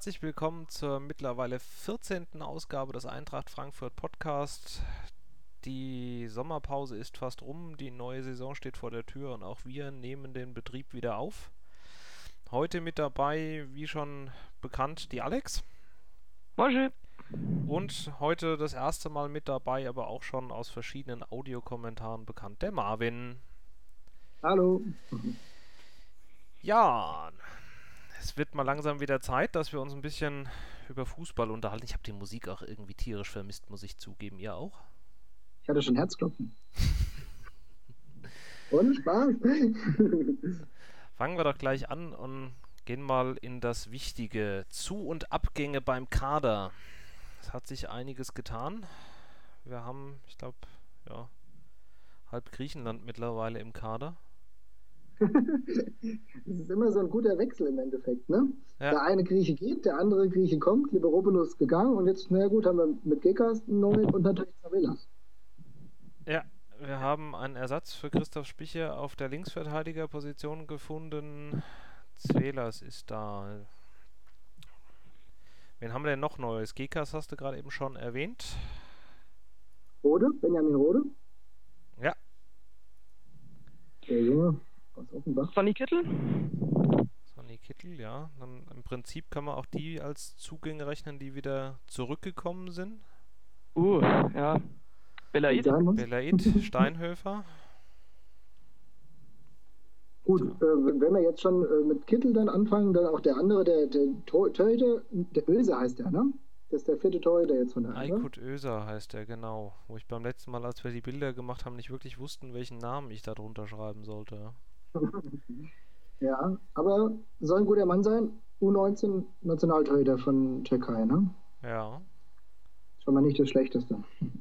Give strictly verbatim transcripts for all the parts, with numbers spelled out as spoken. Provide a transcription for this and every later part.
herzlich willkommen zur mittlerweile vierzehnten Ausgabe des Eintracht Frankfurt Podcast. Die Sommerpause ist fast rum, die neue Saison steht vor der Tür und auch wir nehmen den Betrieb wieder auf. Heute mit dabei, wie schon bekannt, die Alex. Bonjour. Und heute das erste Mal mit dabei, aber auch schon aus verschiedenen Audiokommentaren bekannt, der Marvin. Hallo. Ja, es wird mal langsam wieder Zeit, dass wir uns ein bisschen über Fußball unterhalten. Ich habe die Musik auch irgendwie tierisch vermisst, muss ich zugeben. Ihr auch? Ich hatte schon Herzklopfen. Und Spaß. Fangen wir doch gleich an und gehen mal in das Wichtige. Zu- und Abgänge beim Kader. Es hat sich einiges getan. Wir haben, ich glaube, ja, halb Griechenland mittlerweile im Kader. Das ist immer so ein guter Wechsel im Endeffekt, ne? Ja. Der eine Grieche geht, der andere Grieche kommt, Liberopoulos gegangen und jetzt, na gut, haben wir mit Gekas einen neuen und natürlich Zavelas. Ja, wir haben einen Ersatz für Christoph Spicher auf der Linksverteidigerposition gefunden. Zvelas ist da. Wen haben wir denn noch Neues? Gekas hast du gerade eben schon erwähnt. Rode, Benjamin Rode. Ja. Der Junge aus Offenbach. Sonny Kittel? Sonny Kittel, ja. Dann im Prinzip kann man auch die als Zugänge rechnen, die wieder zurückgekommen sind. Uh, ja. Belaid. Belaid, Steinhöfer. Gut, äh, wenn wir jetzt schon äh, mit Kittel dann anfangen, dann auch der andere, der, der Torhüter, der Öse heißt der, ne? Das ist der vierte Torhüter jetzt von der Eintracht. Aykut Öser heißt der, genau. Wo ich beim letzten Mal, als wir die Bilder gemacht haben, nicht wirklich wussten, welchen Namen ich da drunter schreiben sollte. Ja, aber soll ein guter Mann sein. U neunzehn Nationaltorhüter von Türkei, ne? Ja. Schon mal nicht das Schlechteste.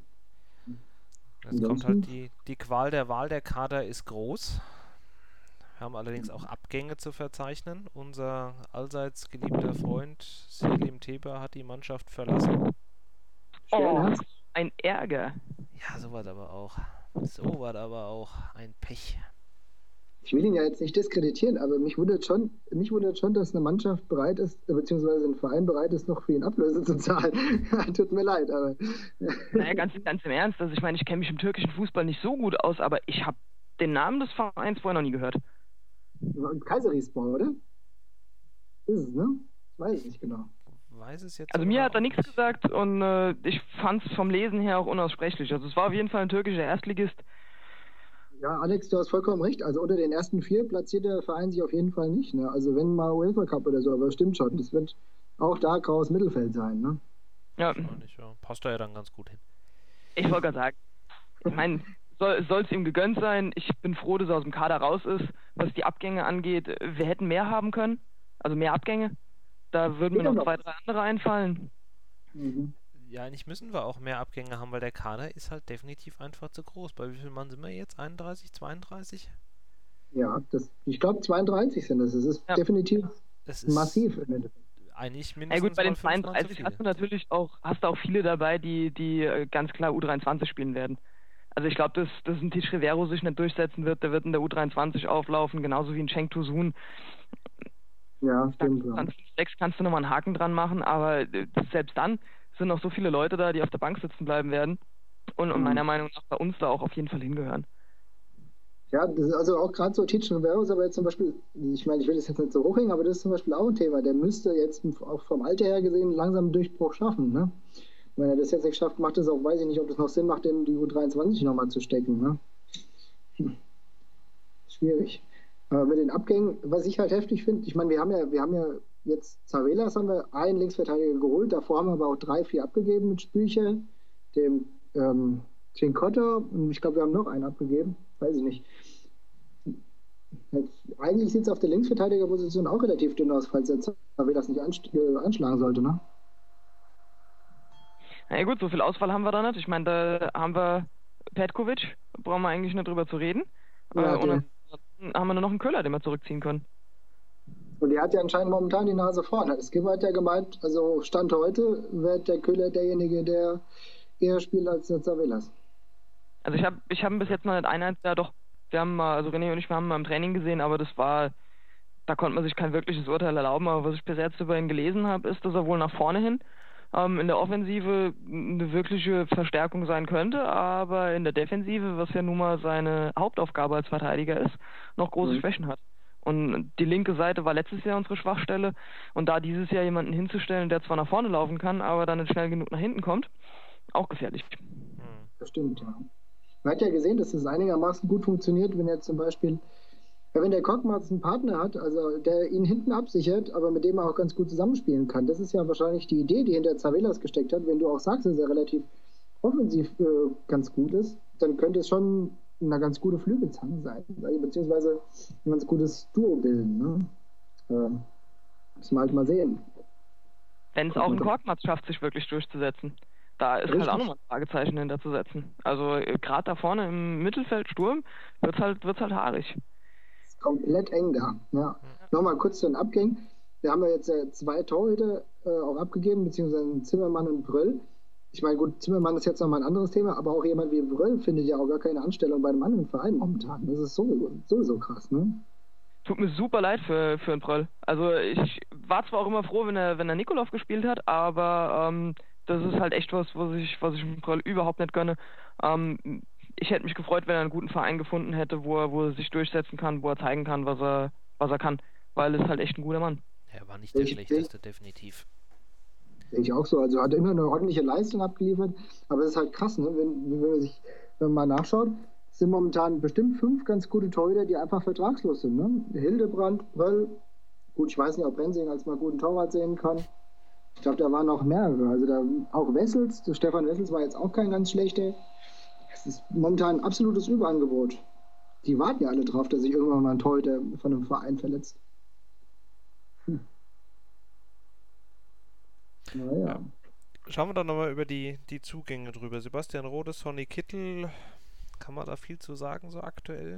Jetzt kommt halt die, die Qual der Wahl. Der Kader ist groß. Wir haben allerdings auch Abgänge zu verzeichnen. Unser allseits geliebter Freund Selim Teber hat die Mannschaft verlassen. Oh, ein Ärger. Ja, so war aber auch. So war aber auch ein Pech. Ich will ihn ja jetzt nicht diskreditieren, aber mich wundert schon, mich wundert schon, dass eine Mannschaft bereit ist, beziehungsweise ein Verein bereit ist, noch für ihn Ablöse zu zahlen. Tut mir leid, aber... Naja, ganz, ganz im Ernst. Also ich meine, ich kenne mich im türkischen Fußball nicht so gut aus, aber ich habe den Namen des Vereins vorher noch nie gehört. Kayserispor, oder? Ist es, ne? Ich weiß es nicht genau. Weiß es jetzt also mir hat er nichts gesagt und äh, ich fand es vom Lesen her auch unaussprechlich. Also es war auf jeden Fall ein türkischer Erstligist. Ja, Alex, du hast vollkommen recht. Also unter den ersten vier platziert der Verein sich auf jeden Fall nicht. Ne? Also wenn mal UEFA Cup oder so, aber stimmt schon. Das wird auch da graues Mittelfeld sein. Ne? Ja. ja. Passt da ja dann ganz gut hin. Ich wollte gerade sagen, ich meine, soll es ihm gegönnt sein. Ich bin froh, dass er aus dem Kader raus ist. Was die Abgänge angeht, wir hätten mehr haben können. Also mehr Abgänge. Da würden mir noch zwei, drei andere einfallen. Mhm. Ja, eigentlich müssen wir auch mehr Abgänge haben, weil der Kader ist halt definitiv einfach zu groß. Bei wie viel Mann sind wir jetzt? einunddreißig, zweiunddreißig? Ja, das, ich glaube zweiunddreißig sind das. Es ist ja. definitiv das ist massiv im Endeffekt. Eigentlich mindestens. Ja gut, bei den zweiunddreißig hast du natürlich auch, hast du auch viele dabei, die, die ganz klar U dreiundzwanzig spielen werden. Also ich glaube, dass, dass ein Tisch Rivero sich nicht durchsetzen wird, der wird in der U dreiundzwanzig auflaufen, genauso wie ein Cenk Tosun. Ja, stimmt. Sechs kannst du nochmal einen Haken dran machen, aber selbst dann sind noch so viele Leute da, die auf der Bank sitzen bleiben werden und, und meiner Meinung nach bei uns da auch auf jeden Fall hingehören. Ja, das ist also auch gerade so Tisch Rivero ist aber jetzt zum Beispiel, ich meine, ich will das jetzt nicht so hochhängen, aber das ist zum Beispiel auch ein Thema. Der müsste jetzt auch vom Alter her gesehen langsam einen Durchbruch schaffen, ne? Wenn er das jetzt nicht schafft, macht es auch, weiß ich nicht, ob das noch Sinn macht, in die U dreiundzwanzig nochmal zu stecken. Ne? Hm. Schwierig. Aber mit den Abgängen, was ich halt heftig finde, ich meine, wir haben ja, wir haben ja jetzt Zavelas haben wir einen Linksverteidiger geholt, davor haben wir aber auch drei, vier abgegeben mit Spücher, dem ähm, Cincotta und ich glaube, wir haben noch einen abgegeben, weiß ich nicht. Jetzt, eigentlich sieht es auf der Linksverteidigerposition auch relativ dünn aus, falls der Zavelas nicht ansch- äh, anschlagen sollte, ne? Na ja gut, so viel Auswahl haben wir da nicht. Ich meine, da haben wir Petkovic, brauchen wir eigentlich nicht drüber zu reden. Ja, äh, und dann haben wir nur noch einen Köhler, den wir zurückziehen können. Und der hat ja anscheinend momentan die Nase vorn. Das Skipper hat ja gemeint, also Stand heute wird der Köhler derjenige, der eher spielt als der Zavelas. Also ich habe ich hab bis jetzt noch nicht einer, ja doch, wir haben mal, also René und ich, wir haben mal im Training gesehen, aber das war da konnte man sich kein wirkliches Urteil erlauben, aber was ich bis jetzt über ihn gelesen habe, ist, dass er wohl nach vorne hin ähm, in der Offensive eine wirkliche Verstärkung sein könnte, aber in der Defensive, was ja nun mal seine Hauptaufgabe als Verteidiger ist, noch große Mhm. Schwächen hat. Und die linke Seite war letztes Jahr unsere Schwachstelle und da dieses Jahr jemanden hinzustellen, der zwar nach vorne laufen kann, aber dann nicht schnell genug nach hinten kommt, auch gefährlich. Das stimmt, ja. Man hat ja gesehen, dass das einigermaßen gut funktioniert, wenn er zum Beispiel, ja, wenn der Korkmaz einen Partner hat, also der ihn hinten absichert, aber mit dem er auch ganz gut zusammenspielen kann. Das ist ja wahrscheinlich die Idee, die hinter Zavelas gesteckt hat. Wenn du auch sagst, dass er relativ offensiv äh, ganz gut ist, dann könnte es schon eine ganz gute Flügelzange sein, beziehungsweise ein ganz gutes Duo bilden. Ne? Äh, müssen wir halt mal sehen. Wenn es auch ein Korkmaz schafft, sich wirklich durchzusetzen. Da ist Richtig. halt auch nochmal ein Fragezeichen hinter zu setzen. Also äh, gerade da vorne im Mittelfeldsturm wird es halt, wird's halt haarig. Ist komplett eng da. Ja. Nochmal kurz zu den Abgängen. Wir haben ja jetzt äh, zwei Torhüter äh, auch abgegeben, beziehungsweise Zimmermann und Bröll. Ich meine, gut, Zimmermann ist jetzt nochmal ein anderes Thema, aber auch jemand wie Bröll findet ja auch gar keine Anstellung bei einem anderen Verein momentan. Das ist sowieso, sowieso krass, ne? Tut mir super leid für, für einen Bröll. Also ich war zwar auch immer froh, wenn er, wenn er Nikolov gespielt hat, aber ähm, das ist halt echt was, was ich, was ich dem Bröll überhaupt nicht gönne. Ähm, ich hätte mich gefreut, wenn er einen guten Verein gefunden hätte, wo er, wo er sich durchsetzen kann, wo er zeigen kann, was er, was er kann. Weil er ist halt echt ein guter Mann. Er war nicht der Ich- schlechteste, definitiv. Sehe ich auch so. Also hat immer eine ordentliche Leistung abgeliefert, aber es ist halt krass, ne? wenn, wenn man sich wenn man mal nachschaut, sind momentan bestimmt fünf ganz gute Torhüter, die einfach vertragslos sind. Ne? Hildebrand, Bröll, gut, ich weiß nicht, ob Rensing als mal guten Torwart sehen kann. Ich glaube, da waren noch mehrere. Also da auch Wessels, der Stefan Wessels war jetzt auch kein ganz schlechter. Es ist momentan ein absolutes Überangebot. Die warten ja alle drauf, dass sich irgendwann mal ein Torhüter von einem Verein verletzt. Hm. Naja. Ja. Schauen wir doch nochmal über die, die Zugänge drüber. Sebastian Rode, Sonny Kittel, kann man da viel zu sagen, so aktuell?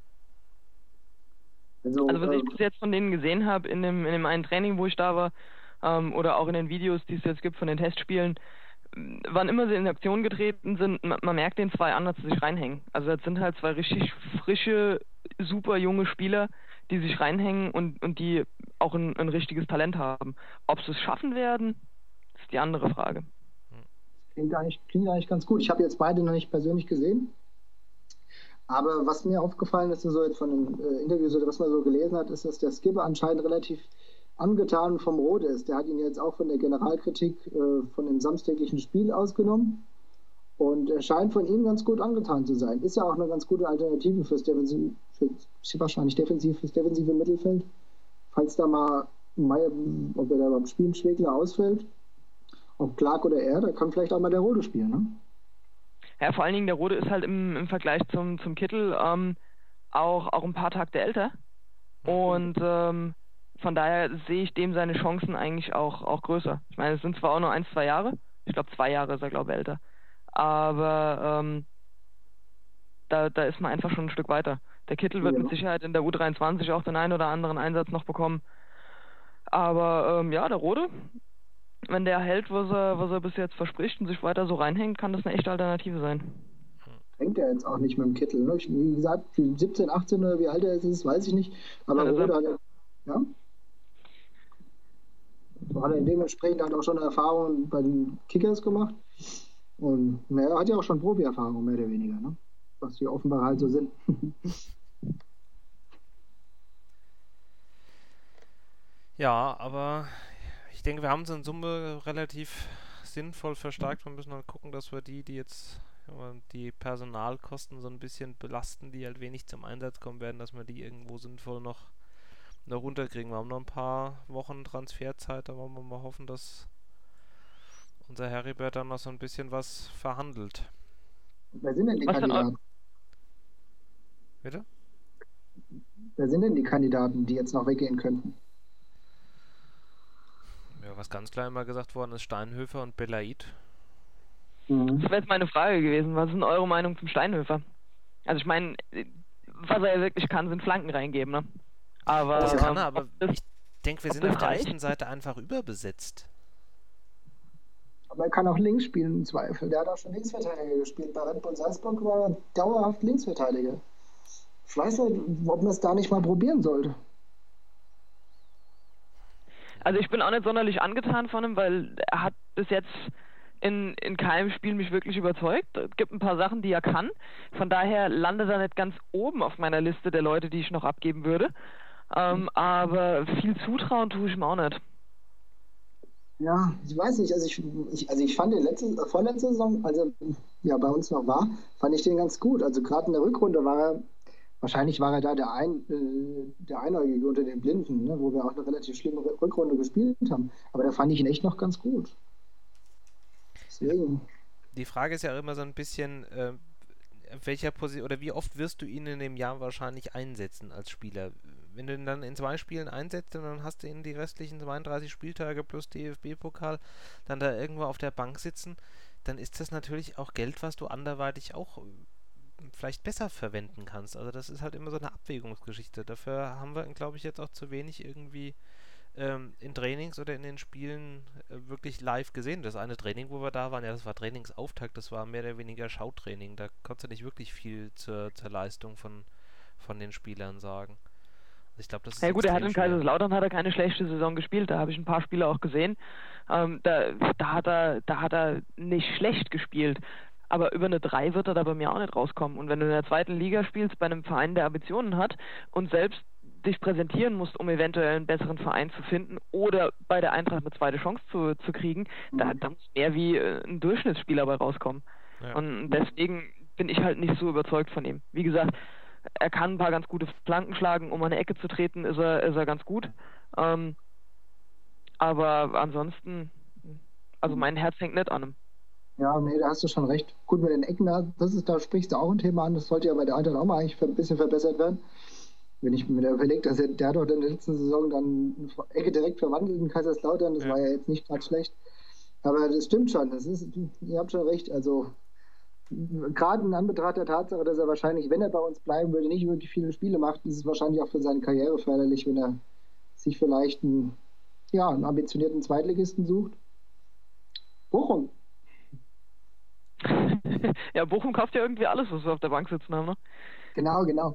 Also, Also was äh, ich bis jetzt von denen gesehen habe in dem, in dem einen Training, wo ich da war, ähm, oder auch in den Videos, die es jetzt gibt von den Testspielen, ähm, wann immer sie in Aktion getreten sind, man, man merkt den zwei an, dass sie sich reinhängen. Also das sind halt zwei richtig frische, super junge Spieler, die sich reinhängen und, und die auch ein, ein richtiges Talent haben. Ob sie es schaffen werden, ist die andere Frage. Klingt eigentlich, klingt eigentlich ganz gut. Ich habe jetzt beide noch nicht persönlich gesehen. Aber was mir aufgefallen ist, so jetzt von den äh, Interviews oder was man so gelesen hat, ist, dass der Skipper anscheinend relativ angetan vom Rode ist. Der hat ihn jetzt auch von der Generalkritik äh, von dem samstäglichen Spiel ausgenommen. Und er scheint von ihm ganz gut angetan zu sein. Ist ja auch eine ganz gute Alternative fürs Defensiv, für, wahrscheinlich defensiv, fürs defensive Mittelfeld. Falls da mal Meier, ob er da beim Spielen Schwegler ausfällt, ob Clark oder er, da kann vielleicht auch mal der Rode spielen, ne? Ja, vor allen Dingen der Rode ist halt im, im Vergleich zum, zum Kittel ähm, auch, auch ein paar Takte älter. Und ähm, von daher sehe ich dem seine Chancen eigentlich auch, auch größer. Ich meine, es sind zwar auch nur ein, zwei Jahre. Ich glaube, zwei Jahre ist er, glaube ich, älter. Aber ähm, da, da ist man einfach schon ein Stück weiter. Der Kittel wird Ja. mit Sicherheit in der U dreiundzwanzig auch den einen oder anderen Einsatz noch bekommen. Aber ähm, ja, der Rode, wenn der hält, was er, was er bis jetzt verspricht und sich weiter so reinhängt, kann das eine echte Alternative sein. Hängt er jetzt auch nicht mit dem Kittel. Ne? Ich, wie gesagt, siebzehn, achtzehn oder wie alt er ist, weiß ich nicht. Aber Ja, Rode hat er, ja. So hat er dementsprechend halt auch schon Erfahrungen bei den Kickers gemacht. Und naja, er hat ja auch schon Profi-Erfahrung, mehr oder weniger, ne? Was die offenbar halt so sind. Ja, aber ich denke, wir haben es in Summe relativ sinnvoll verstärkt. Wir müssen halt gucken, dass wir die, die jetzt ja, die Personalkosten so ein bisschen belasten, die halt wenig zum Einsatz kommen werden, dass wir die irgendwo sinnvoll noch, noch runterkriegen. Wir haben noch ein paar Wochen Transferzeit, da wollen wir mal hoffen, dass unser Heribert dann noch so ein bisschen was verhandelt. Wer sind denn die Was denn Kandidaten? Bitte? Wer sind denn die Kandidaten, die jetzt noch weggehen könnten? Ja, was ganz klar immer gesagt worden ist, Steinhöfer und Belaid. Mhm. Das wäre jetzt meine Frage gewesen. Was ist denn eure Meinung zum Steinhöfer? Also ich meine, was er ja wirklich kann, sind Flanken reingeben, ne? Aber, Das kann ähm, er, aber ob das, ich denke, wir ob sind das auf der reicht? rechten Seite einfach überbesetzt. Aber er kann auch links spielen im Zweifel. Der hat auch schon Linksverteidiger gespielt. Bei Red Bull Salzburg war er dauerhaft Linksverteidiger. Ich weiß nicht, ob man es da nicht mal probieren sollte. Also ich bin auch nicht sonderlich angetan von ihm, weil er hat bis jetzt in, in keinem Spiel mich wirklich überzeugt. Es gibt ein paar Sachen, die er kann. Von daher landet er nicht ganz oben auf meiner Liste der Leute, die ich noch abgeben würde. Ähm, aber viel zutrauen tue ich ihm auch nicht. Ja, ich weiß nicht, also ich, ich, also ich fand den letzten, äh, vorletzte Saison, als er ja bei uns noch war, fand ich den ganz gut. Also gerade in der Rückrunde war er, wahrscheinlich war er da der, Ein, äh, der Einäugige unter den Blinden, ne, wo wir auch eine relativ schlimme Rückrunde gespielt haben. Aber da fand ich ihn echt noch ganz gut. Deswegen. Die Frage ist ja immer so ein bisschen, äh, welcher Position oder wie oft wirst du ihn in dem Jahr wahrscheinlich einsetzen als Spieler? Wenn du ihn dann in zwei Spielen einsetzt und dann hast du ihn die restlichen zweiunddreißig Spieltage plus D F B-Pokal dann da irgendwo auf der Bank sitzen, dann ist das natürlich auch Geld, was du anderweitig auch vielleicht besser verwenden kannst. Also das ist halt immer so eine Abwägungsgeschichte. Dafür haben wir, glaube ich, jetzt auch zu wenig irgendwie ähm, in Trainings oder in den Spielen äh, wirklich live gesehen. Das eine Training, wo wir da waren, ja, das war Trainingsauftakt, das war mehr oder weniger Schautraining. Da konntest du nicht wirklich viel zur, zur Leistung von, von den Spielern sagen. Ich glaube, das ist ja gut, er hat in schwer. Kaiserslautern hat er keine schlechte Saison gespielt, da habe ich ein paar Spiele auch gesehen. Ähm, da, da, hat er, da hat er nicht schlecht gespielt, aber über eine drei wird er da bei mir auch nicht rauskommen. Und wenn du in der zweiten Liga spielst, bei einem Verein, der Ambitionen hat und selbst dich präsentieren musst, um eventuell einen besseren Verein zu finden oder bei der Eintracht eine zweite Chance zu, zu kriegen, mhm. da, da muss mehr wie äh, ein Durchschnittsspieler bei rauskommen. Ja. Und deswegen bin ich halt nicht so überzeugt von ihm. Wie gesagt, er kann ein paar ganz gute Flanken schlagen, um an eine Ecke zu treten, ist er, ist er ganz gut. Ähm, aber ansonsten, also mein Herz hängt nicht an ihm. Ja, nee, da hast du schon recht. Gut, mit den Ecken, das ist, da sprichst du auch ein Thema an, das sollte ja bei der Eintracht auch mal eigentlich ein bisschen verbessert werden. Wenn ich mir da überlege, dass er, der hat doch in der letzten Saison dann eine Ecke direkt verwandelt in Kaiserslautern, das ja. war ja jetzt nicht gerade schlecht. Aber das stimmt schon, das ist, ihr habt schon recht, also gerade in Anbetracht der Tatsache, dass er wahrscheinlich, wenn er bei uns bleiben würde, nicht wirklich viele Spiele macht, ist es wahrscheinlich auch für seine Karriere förderlich, wenn er sich vielleicht einen, ja, einen ambitionierten Zweitligisten sucht. Bochum. Ja, Bochum kauft ja irgendwie alles, was wir auf der Bank sitzen haben, ne? Genau, genau.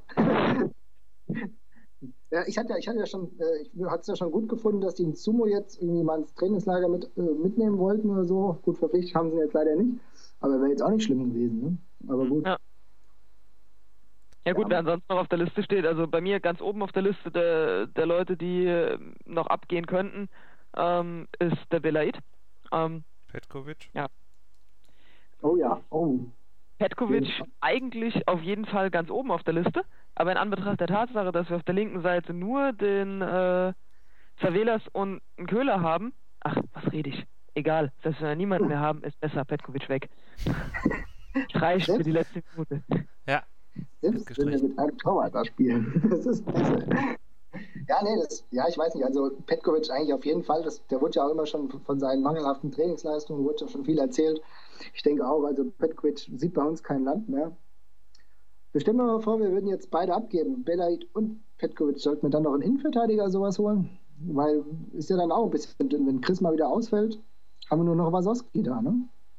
Ja, ich hatte, ich hatte ja schon, ich hatte es ja schon gut gefunden, dass die in Sumo jetzt irgendwie mal ins Trainingslager mit, äh, mitnehmen wollten oder so. Gut, verpflichtet haben sie ihn jetzt leider nicht. Aber wäre jetzt auch nicht schlimm gewesen, ne? Aber gut. Ja, ja gut, ja. Wer ansonsten noch auf der Liste steht, also bei mir ganz oben auf der Liste der, der Leute, die noch abgehen könnten, ähm, ist der Belaid. Ähm, Petkovic. Ja. Oh ja, oh. Petkovic ja. Eigentlich auf jeden Fall ganz oben auf der Liste, aber in Anbetracht der Tatsache, dass wir auf der linken Seite nur den äh, Zavelas und einen Köhler haben, ach, was rede ich? Egal, dass wir niemanden mehr haben, ist besser, Petkovic weg. Reicht für die letzte Minute. Ja. Selbst wenn wir mit einem Torwart da spielen. Das ist besser. Ja, nee, das, ja, ich weiß nicht, also Petkovic eigentlich auf jeden Fall, das, der wurde ja auch immer schon von seinen mangelhaften Trainingsleistungen, wurde ja schon viel erzählt. Ich denke auch, also Petkovic sieht bei uns kein Land mehr. Wir stellen mir mal vor, wir würden jetzt beide abgeben, Belaid und Petkovic, sollten wir dann noch einen Innenverteidiger sowas holen? Weil ist ja dann auch ein bisschen dünn, wenn Chris mal wieder ausfällt, haben wir nur noch Wasowski da, ne?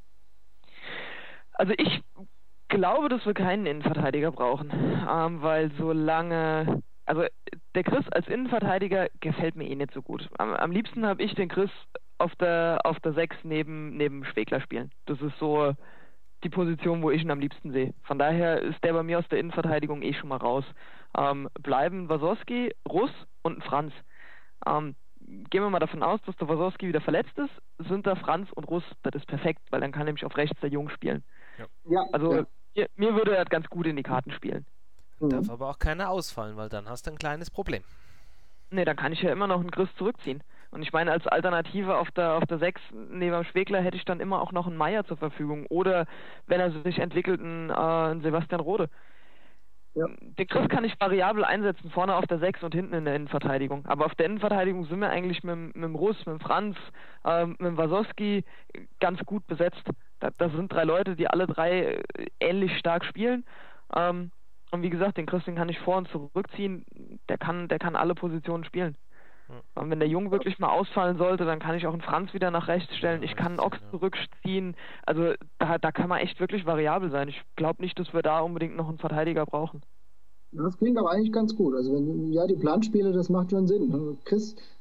Also ich glaube, dass wir keinen Innenverteidiger brauchen, ähm, weil solange, also der Chris als Innenverteidiger gefällt mir eh nicht so gut. Am, am liebsten habe ich den Chris auf der auf der sechs neben neben Schwegler spielen. Das ist so die Position, wo ich ihn am liebsten sehe. Von daher ist der bei mir aus der Innenverteidigung eh schon mal raus. Ähm, bleiben Wasowski, Russ und Franz. Ähm, gehen wir mal davon aus, dass der Wasowski wieder verletzt ist, sind da Franz und Russ, das ist perfekt, weil dann kann nämlich auf rechts der Jung spielen. Ja. Ja, also ja. Mir, mir würde er ganz gut in die Karten spielen. Darf aber auch keiner ausfallen, weil dann hast du ein kleines Problem. Nee, dann kann ich ja immer noch einen Chris zurückziehen. Und ich meine, als Alternative auf der auf der sechs neben dem Schwegler hätte ich dann immer auch noch einen Meier zur Verfügung. Oder, wenn er sich entwickelt, einen, äh, einen Sebastian Rode. Ja. Den Chris kann ich variabel einsetzen, vorne auf der sechs und hinten in der Innenverteidigung. Aber auf der Innenverteidigung sind wir eigentlich mit, mit dem Russ, mit dem Franz, äh, mit dem Wasowski ganz gut besetzt. Da, das sind drei Leute, die alle drei ähnlich stark spielen. Ähm, und wie gesagt, den Chris, den kann ich vor- und zurückziehen. Der kann, der kann alle Positionen spielen. Ja. Und wenn der Jung wirklich mal ausfallen sollte, dann kann ich auch einen Franz wieder nach rechts stellen. Ja, ich kann einen Ochs ja. zurückziehen. Also da, da kann man echt wirklich variabel sein. Ich glaube nicht, dass wir da unbedingt noch einen Verteidiger brauchen. Das klingt aber eigentlich ganz gut. Also wenn ja, die Planspiele, das macht schon Sinn. Chris,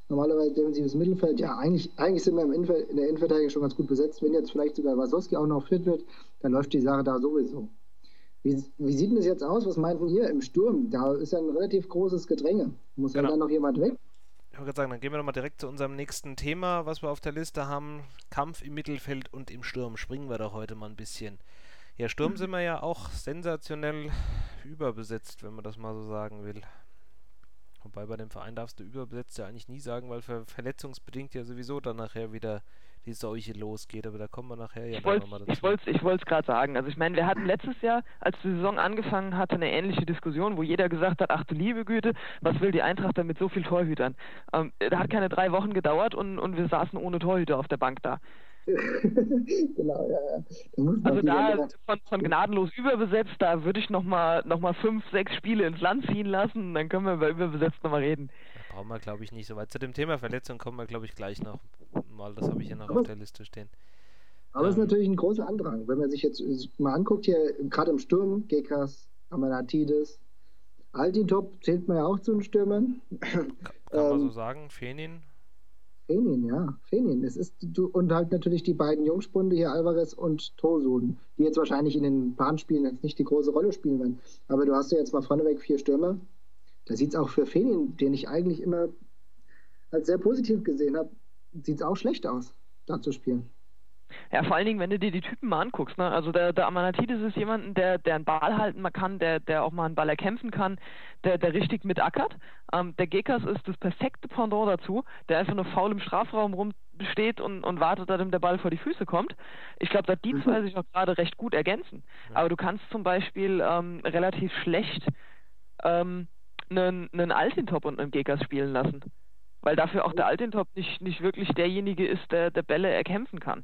Normalerweise defensives Mittelfeld, ja, eigentlich, eigentlich sind wir im Innenfeld, in der Innenverteidigung schon ganz gut besetzt. Wenn jetzt vielleicht sogar Wasowski auch noch fit wird, dann läuft die Sache da sowieso. Wie, wie sieht denn das jetzt aus? Was meinten ihr im Sturm? Da ist ja ein relativ großes Gedränge. Muss genau. ja dann noch jemand weg? Ich wollte sagen, dann gehen wir doch mal direkt zu unserem nächsten Thema, was wir auf der Liste haben. Kampf im Mittelfeld und im Sturm. Springen wir doch heute mal ein bisschen. Ja, Sturm sind wir ja auch sensationell überbesetzt, wenn man das mal so sagen will. Wobei bei dem Verein darfst du überbesetzt ja eigentlich nie sagen, weil ver verletzungsbedingt ja sowieso dann nachher wieder die Seuche losgeht, aber da kommen wir nachher ja nochmal dazu. Ich wollte ich wollte es gerade sagen, also ich meine, wir hatten letztes Jahr, als die Saison angefangen hatte, eine ähnliche Diskussion, wo jeder gesagt hat, ach du liebe Güte, was will die Eintracht denn mit so vielen Torhütern? Ähm, da hat keine drei Wochen gedauert und, und wir saßen ohne Torhüter auf der Bank da. Genau, ja, ja. Da also da von, von gnadenlos überbesetzt, da würde ich nochmal noch mal fünf, sechs Spiele ins Land ziehen lassen, dann können wir über überbesetzt nochmal reden. Da brauchen wir, glaube ich, nicht so weit. Zu dem Thema Verletzung kommen wir, glaube ich, gleich noch mal. Das habe ich hier noch aber auf der Liste stehen. Aber es ähm, ist natürlich ein großer Andrang. Wenn man sich jetzt mal anguckt, hier gerade im Sturm, Gekas, Amanatidis, Altintop zählt man ja auch zu den Stürmern. Kann, kann ähm, man so sagen, Fenin. Fenin, ja, Fenin. Es ist, du, und halt natürlich die beiden Jungspunde hier, Alvarez und Tosun, die jetzt wahrscheinlich in den Bahnspielen jetzt nicht die große Rolle spielen werden. Aber du hast ja jetzt mal vorneweg vier Stürmer. Da sieht es auch für Fenin, den ich eigentlich immer als sehr positiv gesehen habe, sieht es auch schlecht aus, da zu spielen. Ja, vor allen Dingen, wenn du dir die Typen mal anguckst, ne? Also der, der Amanatidis ist jemand, der, der einen Ball halten mal kann, der, der auch mal einen Ball erkämpfen kann, der, der richtig mitackert. Ähm, der Gekas ist das perfekte Pendant dazu, der einfach nur faul im Strafraum rumsteht und, und wartet, dass ihm der Ball vor die Füße kommt. Ich glaube, dass die zwei sich auch gerade recht gut ergänzen. Aber du kannst zum Beispiel ähm, relativ schlecht ähm, einen, einen Altintop und einen Gekas spielen lassen. Weil dafür auch der Altintop nicht, nicht wirklich derjenige ist, der, der Bälle erkämpfen kann.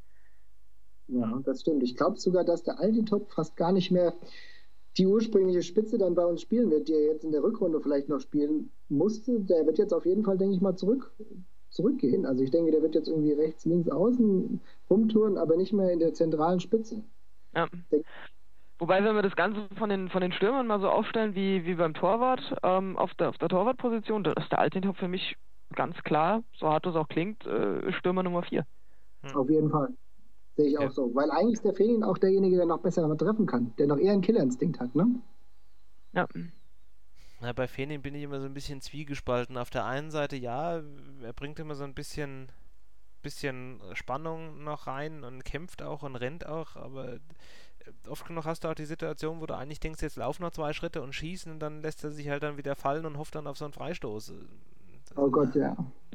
Ja, das stimmt. Ich glaube sogar, dass der Altintop fast gar nicht mehr die ursprüngliche Spitze dann bei uns spielen wird, die er jetzt in der Rückrunde vielleicht noch spielen musste. Der wird jetzt auf jeden Fall, denke ich mal, zurück, zurückgehen. Also ich denke, der wird jetzt irgendwie rechts, links, außen rumtouren, aber nicht mehr in der zentralen Spitze. Ja. Der Wobei, wenn wir das Ganze von den, von den Stürmern mal so aufstellen wie, wie beim Torwart, ähm, auf der, auf der Torwartposition, da ist der Altintop für mich ganz klar, so hart das auch klingt, äh, Stürmer Nummer vier. Hm. Auf jeden Fall. Sehe ich ja. auch so. Weil eigentlich ist der Fenin auch derjenige, der noch besser treffen kann, der noch eher einen Killerinstinkt hat, ne? Ja. Na, bei Fenin bin ich immer so ein bisschen zwiegespalten. Auf der einen Seite, ja, er bringt immer so ein bisschen, bisschen Spannung noch rein und kämpft auch und rennt auch, aber oft genug hast du auch die Situation, wo du eigentlich denkst, jetzt laufen noch zwei Schritte und schießen und dann lässt er sich halt dann wieder fallen und hofft dann auf so einen Freistoß. Das oh Gott, ja.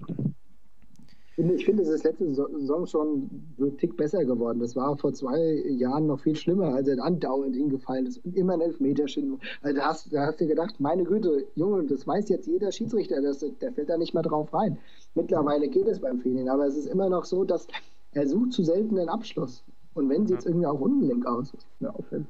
Ich finde, ich finde, es ist letzte Saison schon ein Tick besser geworden. Das war vor zwei Jahren noch viel schlimmer, als er andauernd hingefallen ist und immer ein Elfmeter schinden. Also da hast, da hast du gedacht, meine Güte, Junge, das weiß jetzt jeder Schiedsrichter, das, der fällt da nicht mehr drauf rein. Mittlerweile geht es beim Fenin, aber es ist immer noch so, dass er sucht zu selten den Abschluss. Und wenn, sieht es irgendwie auch ungelenk aus, was mir auffällt.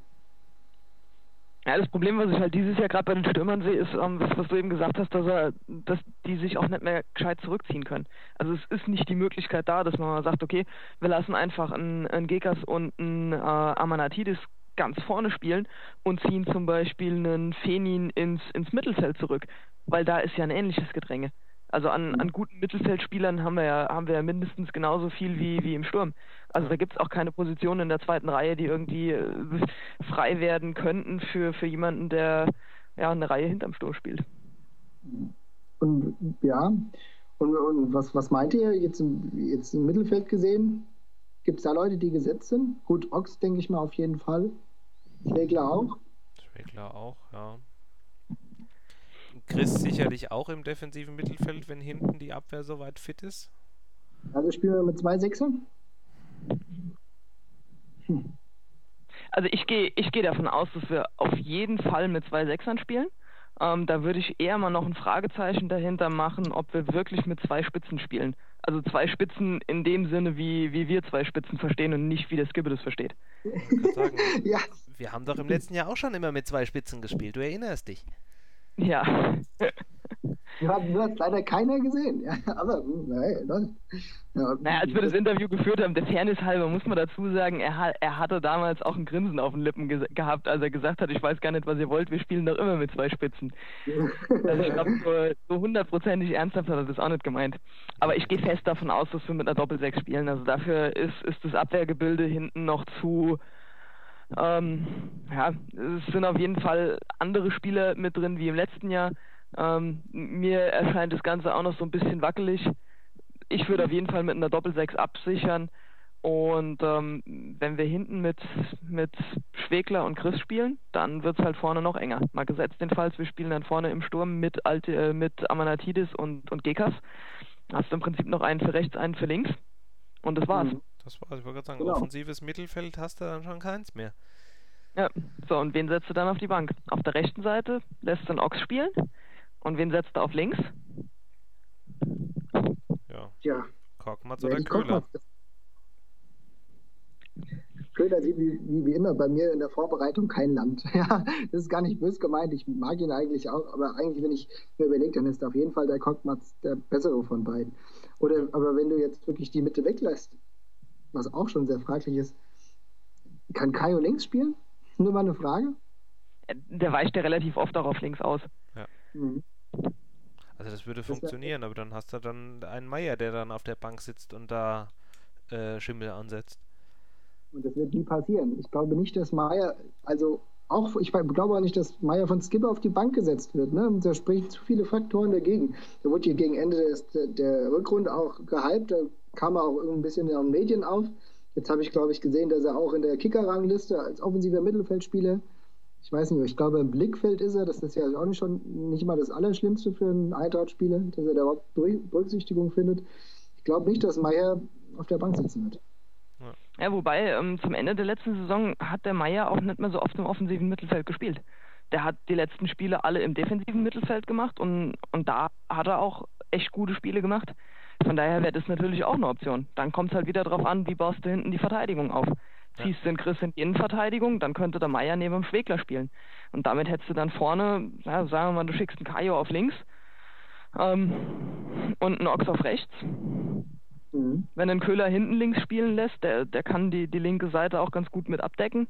Ja, das Problem, was ich halt dieses Jahr gerade bei den Stürmern sehe, ist, ähm, was, was du eben gesagt hast, dass, er, dass die sich auch nicht mehr gescheit zurückziehen können. Also es ist nicht die Möglichkeit da, dass man mal sagt, okay, wir lassen einfach einen, einen Gekas und einen äh, Amanatidis ganz vorne spielen und ziehen zum Beispiel einen Fenin ins, ins Mittelfeld zurück, weil da ist ja ein ähnliches Gedränge. Also an, an guten Mittelfeldspielern haben wir ja, haben wir ja mindestens genauso viel wie, wie im Sturm. Also da gibt es auch keine Position in der zweiten Reihe, die irgendwie äh, frei werden könnten für, für jemanden, der ja eine Reihe hinterm Sturm spielt. Und ja, und, und was, was meint ihr jetzt im, jetzt im Mittelfeld gesehen? Gibt es da Leute, die gesetzt sind? Gut, Ochs denke ich mal auf jeden Fall. Schwegler auch. Schwegler auch, ja. Chris sicherlich auch im defensiven Mittelfeld, wenn hinten die Abwehr soweit fit ist. Also spielen wir mit zwei Sechsern? Hm. Also ich gehe ich gehe davon aus, dass wir auf jeden Fall mit zwei Sechsern spielen. Ähm, da würde ich eher mal noch ein Fragezeichen dahinter machen, ob wir wirklich mit zwei Spitzen spielen. Also zwei Spitzen in dem Sinne, wie, wie wir zwei Spitzen verstehen und nicht, wie der Skibbe das versteht. Ich kann sagen, ja. Wir haben doch im letzten Jahr auch schon immer mit zwei Spitzen gespielt, du erinnerst dich. Ja. Du hast, du hast leider keiner gesehen. Ja, aber, nein, ja, naja, als wir das Interview geführt haben, der Fairness halber, muss man dazu sagen, er, er hatte damals auch ein Grinsen auf den Lippen ge- gehabt, als er gesagt hat, ich weiß gar nicht, was ihr wollt, wir spielen doch immer mit zwei Spitzen. Also ich glaube, so, so hundertprozentig ernsthaft hat er das auch nicht gemeint. Aber ich gehe fest davon aus, dass wir mit einer Doppel-Sechs spielen. Also dafür ist, ist das Abwehrgebilde hinten noch zu... Ähm, ja, es sind auf jeden Fall andere Spieler mit drin wie im letzten Jahr. Ähm, mir erscheint das Ganze auch noch so ein bisschen wackelig. Ich würde auf jeden Fall mit einer Doppel-Sechs absichern. Und ähm, wenn wir hinten mit, mit Schwegler und Chris spielen, dann wird es halt vorne noch enger. Mal gesetzt den Fall, wir spielen dann vorne im Sturm mit, Alte, äh, mit Amanatidis und, und Gekas. Hast du im Prinzip noch einen für rechts, einen für links. Und das war's. Das war's, ich wollte gerade sagen, genau. Offensives Mittelfeld hast du dann schon keins mehr. Ja, so, und wen setzt du dann auf die Bank? Auf der rechten Seite lässt du einen Ochs spielen. Und wen setzt du auf links? Ja. Ja. Korkmaz Ja, oder die Köhler? Korkmaz. Köhler sieht wie, wie, wie immer bei mir in der Vorbereitung kein Land. Ja, das ist gar nicht böse gemeint. Ich mag ihn eigentlich auch, aber eigentlich, wenn ich mir überlege, dann ist auf jeden Fall der Korkmaz der bessere von beiden. Oder, aber wenn du jetzt wirklich die Mitte weglässt, was auch schon sehr fraglich ist, kann Kaio links spielen? Nur mal eine Frage. Der weicht ja relativ oft auch auf links aus. Ja. Mhm. Also das würde Das funktionieren, aber dann hast du dann einen Meier, der dann auf der Bank sitzt und da äh, Schimmel ansetzt. Und das wird nie passieren. Ich glaube nicht, dass Meier, also auch, ich glaube auch nicht, dass Meier von Skipper auf die Bank gesetzt wird. Ne? Da sprechen zu viele Faktoren dagegen. Da wurde hier gegen Ende des, der, der Rückrunde auch gehypt, da kam er auch ein bisschen in den Medien auf. Jetzt habe ich, glaube ich, gesehen, dass er auch in der Kicker-Rangliste als offensiver Mittelfeldspieler, ich weiß nicht, ich glaube im Blickfeld ist er, das ist ja auch nicht schon nicht mal das Allerschlimmste für einen Eintracht-Spieler, dass er da überhaupt Berücksichtigung findet. Ich glaube nicht, dass Meier auf der Bank sitzen wird. Ja, wobei ähm, zum Ende der letzten Saison hat der Meier auch nicht mehr so oft im offensiven Mittelfeld gespielt. Der hat die letzten Spiele alle im defensiven Mittelfeld gemacht und, und da hat er auch echt gute Spiele gemacht. Von daher wäre das natürlich auch eine Option. Dann kommt es halt wieder darauf an, wie baust du hinten die Verteidigung auf. Ja. Ziehst du den Chris in die Innenverteidigung, dann könnte der Meier neben dem Schwegler spielen. Und damit hättest du dann vorne, ja, sagen wir mal, du schickst einen Kaio auf links ähm, und einen Ochs auf rechts. Mhm. Wenn ein Köhler hinten links spielen lässt, der, der kann die, die linke Seite auch ganz gut mit abdecken.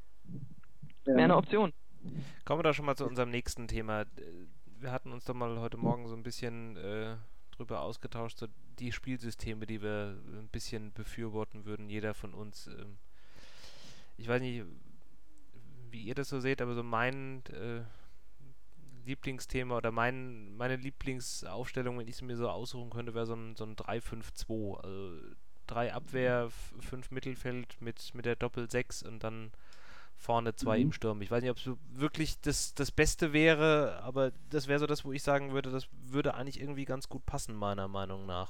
Ja. Wäre eine Option. Kommen wir da schon mal zu unserem nächsten Thema. Wir hatten uns doch mal heute Morgen so ein bisschen äh, drüber ausgetauscht, so die Spielsysteme, die wir ein bisschen befürworten würden, jeder von uns. Ähm, ich weiß nicht, wie ihr das so seht, aber so mein äh, Lieblingsthema oder mein, meine Lieblingsaufstellung, wenn ich es mir so aussuchen könnte, wäre so ein, so ein drei fünf zwei. Also drei Abwehr, fünf Mittelfeld mit, mit der Doppel-Sechs und dann vorne zwei mhm. im Sturm. Ich weiß nicht, ob es so wirklich das, das Beste wäre, aber das wäre so das, wo ich sagen würde, das würde eigentlich irgendwie ganz gut passen, meiner Meinung nach.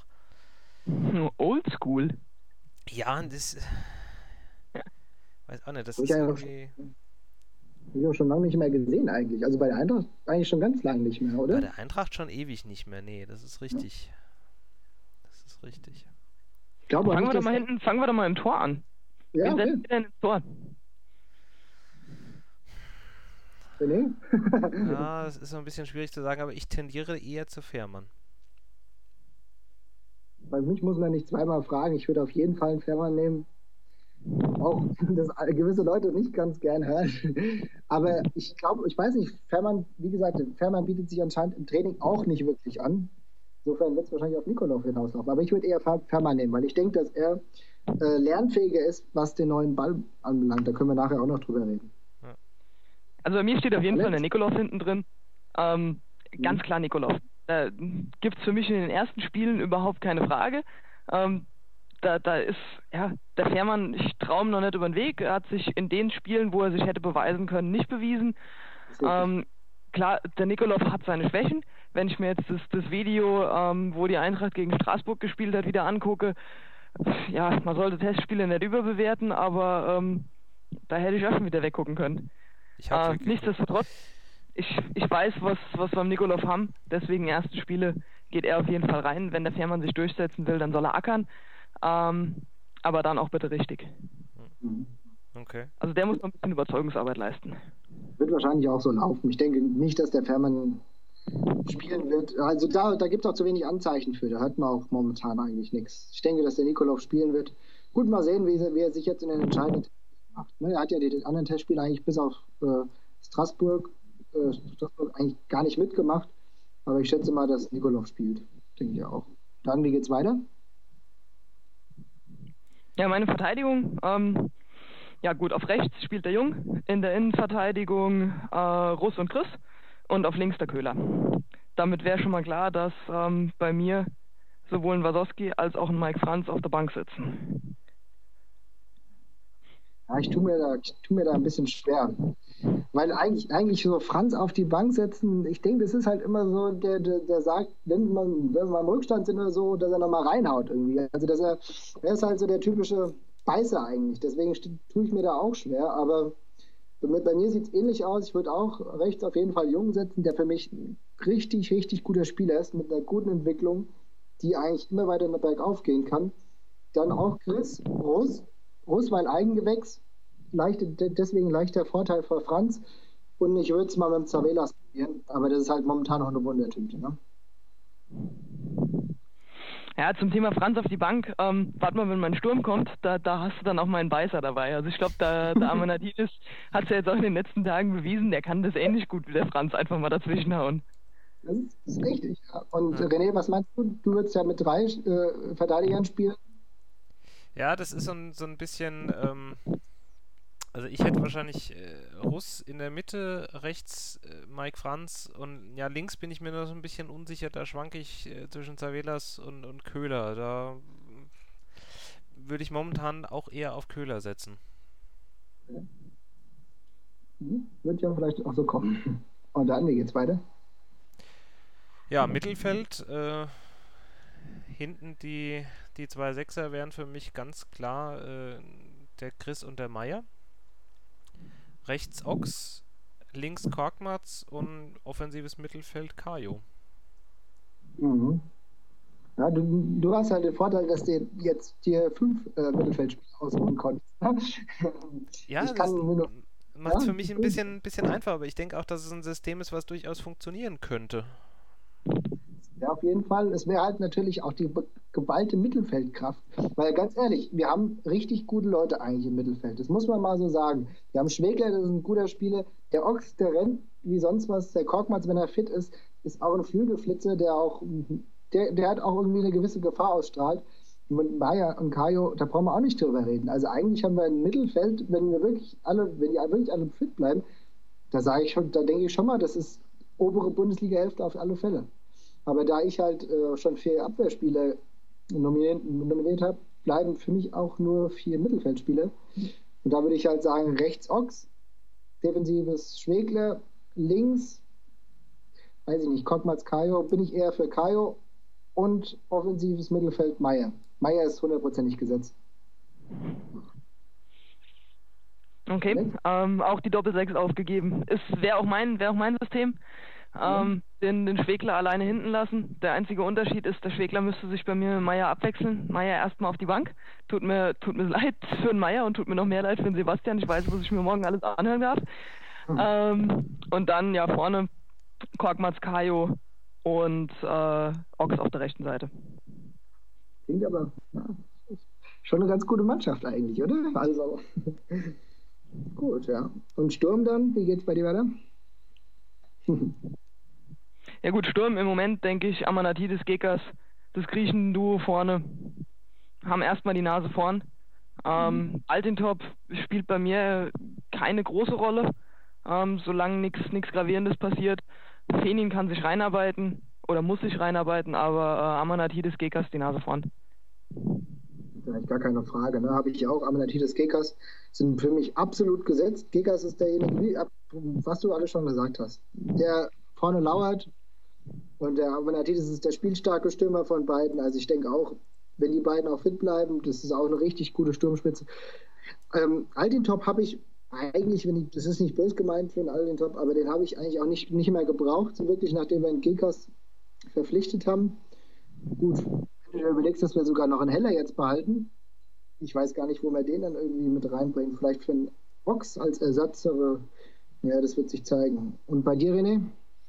Oldschool. Ja, das... Ja. Weiß auch nicht, das ich ist irgendwie... Ich habe schon lange nicht mehr gesehen eigentlich. Also bei der Eintracht eigentlich schon ganz lange nicht mehr, oder? Bei der Eintracht schon ewig nicht mehr, nee, das ist richtig. Ja. Das ist richtig. Ich glaube, fangen, wir doch mal hinten, fangen wir doch mal im Tor an. Ja, Wen okay. setzen wir denn ins Tor? René? Ja, das ist so ein bisschen schwierig zu sagen, aber ich tendiere eher zu Fährmann. Bei mich muss man nicht zweimal fragen. Ich würde auf jeden Fall einen Fährmann nehmen. Auch das gewisse Leute nicht ganz gern hören. Aber ich glaube, ich weiß nicht, Fährmann, wie gesagt, Fährmann bietet sich anscheinend im Training auch nicht wirklich an. Insofern wird es wahrscheinlich auf Nikolov hinauslaufen. Aber ich würde eher Fährmann nehmen, weil ich denke, dass er äh, lernfähiger ist, was den neuen Ball anbelangt. Da können wir nachher auch noch drüber reden. Also bei mir steht auf jeden Alex? Fall der Nikolov hinten drin. Ähm, ganz mhm. klar Nikolov. Da gibt es für mich in den ersten Spielen überhaupt keine Frage. Ähm, Da, da ist, ja, der Fährmann, ich traue ihm noch nicht über den Weg. Er hat sich in den Spielen, wo er sich hätte beweisen können, nicht bewiesen. Ähm, klar, der Nikolov hat seine Schwächen. Wenn ich mir jetzt das, das Video, ähm, wo die Eintracht gegen Straßburg gespielt hat, wieder angucke, ja, man sollte Testspiele nicht überbewerten, aber ähm, da hätte ich auch schon wieder weggucken können. Ich äh, nichtsdestotrotz, ich, ich weiß, was, was wir beim Nikolov haben. Deswegen erste Spiele geht er auf jeden Fall rein. Wenn der Fährmann sich durchsetzen will, dann soll er ackern. Ähm, aber dann auch bitte richtig. Okay. Also der muss noch ein bisschen Überzeugungsarbeit leisten. Wird wahrscheinlich auch so laufen. Ich denke nicht, dass der Fährmann spielen wird. Also da, da gibt es auch zu wenig Anzeichen für. Da hört man auch momentan eigentlich nichts. Ich denke, dass der Nikolov spielen wird. Gut, mal sehen, wie, wie er sich jetzt in den entscheidenden Testspielen macht. Ne? Er hat ja die, die anderen Testspiele eigentlich bis auf äh, Straßburg, äh, Straßburg eigentlich gar nicht mitgemacht. Aber ich schätze mal, dass Nikolov spielt. Denke ich auch. Dann, wie geht's weiter? Ja, meine Verteidigung. Ähm, ja gut, auf rechts spielt der Jung. In der Innenverteidigung äh, Russ und Chris. Und auf links der Köhler. Damit wäre schon mal klar, dass ähm, bei mir sowohl ein Wasowski als auch ein Mike Franz auf der Bank sitzen. Ja, ich tue mir da, ich tue mir da ein bisschen schwer. Weil eigentlich, eigentlich so Franz auf die Bank setzen, ich denke, das ist halt immer so, der, der, der sagt, wenn man, wenn wir im Rückstand sind oder so, dass er nochmal reinhaut irgendwie. Also dass er, er ist halt so der typische Beißer eigentlich. Deswegen tue ich mir da auch schwer, aber bei mir sieht es ähnlich aus. Ich würde auch rechts auf jeden Fall Jung setzen, der für mich ein richtig, richtig guter Spieler ist, mit einer guten Entwicklung, die eigentlich immer weiter bergauf gehen kann. Dann auch Chris, Russ, Russ, weil Eigengewächs, leicht, deswegen leichter Vorteil für Franz. Und ich würde es mal mit dem Zavelas probieren, aber das ist halt momentan noch eine Wundertüte. Ne? Ja, zum Thema Franz auf die Bank, ähm, warte mal, wenn mein Sturm kommt, da, da hast du dann auch meinen Beißer dabei. Also ich glaube, der, der Amanatidis hat es ja jetzt auch in den letzten Tagen bewiesen, der kann das ähnlich gut wie der Franz einfach mal dazwischenhauen. Das ist, das ist richtig. Ja. Und ja. René, was meinst du? Du würdest ja mit drei äh, Verteidigern spielen. Ja, das ist so ein, so ein bisschen, ähm, also ich hätte wahrscheinlich äh, Russ in der Mitte, rechts äh, Mike Franz und ja, links bin ich mir noch so ein bisschen unsicher, da schwanke ich äh, zwischen Zavelas und, und Köhler. Da würde ich momentan auch eher auf Köhler setzen. Ja. Mhm. Wird ja vielleicht auch so kommen. Und dann, wie geht's weiter? Ja, Mittelfeld, äh, hinten die, die zwei Sechser wären für mich ganz klar äh, der Chris und der Meier. Rechts Ochs, links Korkmaz und offensives Mittelfeld Kajo. Mhm. Ja, du, du hast halt den Vorteil, dass du jetzt dir fünf äh, Mittelfeldspieler aussuchen konntest. Ja, ich kann nur noch, macht es ja, für mich ein bisschen, bisschen einfacher, aber ich denke auch, dass es ein System ist, was durchaus funktionieren könnte. Ja, auf jeden Fall. Es wäre halt natürlich auch die geballte Mittelfeldkraft. Weil ganz ehrlich, wir haben richtig gute Leute eigentlich im Mittelfeld. Das muss man mal so sagen. Wir haben Schwegler, das ist ein guter Spieler. Der Ochs, der rennt wie sonst was. Der Korkmaz, wenn er fit ist, ist auch ein Flügelflitzer, der auch, der, der hat auch irgendwie eine gewisse Gefahr ausstrahlt. Und Meier und Kajo, da brauchen wir auch nicht drüber reden. Also eigentlich haben wir ein Mittelfeld, wenn wir wirklich alle, wenn die wirklich alle fit bleiben, da sage ich schon, da denke ich schon mal, das ist obere Bundesliga-Hälfte auf alle Fälle. Aber da ich halt äh, schon vier Abwehrspieler nominiert, nominiert habe, bleiben für mich auch nur vier Mittelfeldspieler. Und da würde ich halt sagen, rechts Ochs, defensives Schwegler, links, weiß ich nicht, Korkmaz, Kajo, bin ich eher für Kajo und offensives Mittelfeld Meier. Meier ist hundertprozentig gesetzt. Okay, ähm, auch die Doppelsechs aufgegeben. Wäre auch mein, wäre auch mein System. Ähm, den, den Schwegler alleine hinten lassen. Der einzige Unterschied ist, der Schwegler müsste sich bei mir mit Meier abwechseln. Meier erstmal auf die Bank. Tut mir, tut mir leid für den Meier und tut mir noch mehr leid für den Sebastian. Ich weiß, was ich mir morgen alles anhören darf. Mhm. Ähm, und dann ja vorne Korkmaz, Kajo und äh, Ochs auf der rechten Seite. Klingt aber ja, schon eine ganz gute Mannschaft eigentlich, oder? Also gut, ja. Und Sturm dann? Wie geht's bei dir weiter? Ja gut, Sturm im Moment, denke ich, Amanatidis, Gekas, das Griechen-Duo vorne, haben erstmal die Nase vorn. Ähm, mhm. Altintop spielt bei mir keine große Rolle, ähm, solange nichts Gravierendes passiert. Fenin kann sich reinarbeiten oder muss sich reinarbeiten, aber äh, Amanatidis, Gekas die Nase vorn. Ja, gar keine Frage, ne? Habe ich auch. Amanatidis, Gekas sind für mich absolut gesetzt. Gekas ist derjenige, was du alles schon gesagt hast. Der vorne lauert und der Amanatidis ist der spielstarke Stürmer von beiden. Also ich denke auch, wenn die beiden auch fit bleiben, das ist auch eine richtig gute Sturmspitze. Ähm, Altintop habe ich eigentlich, wenn ich, das ist nicht böse gemeint für den Altintop, aber den habe ich eigentlich auch nicht, nicht mehr gebraucht, so wirklich, nachdem wir einen Gekas verpflichtet haben. Gut, wenn du überlegst, dass wir sogar noch einen Heller jetzt behalten, ich weiß gar nicht, wo wir den dann irgendwie mit reinbringen. Vielleicht für einen Ochs als Ersatz, aber ja, das wird sich zeigen. Und bei dir, René?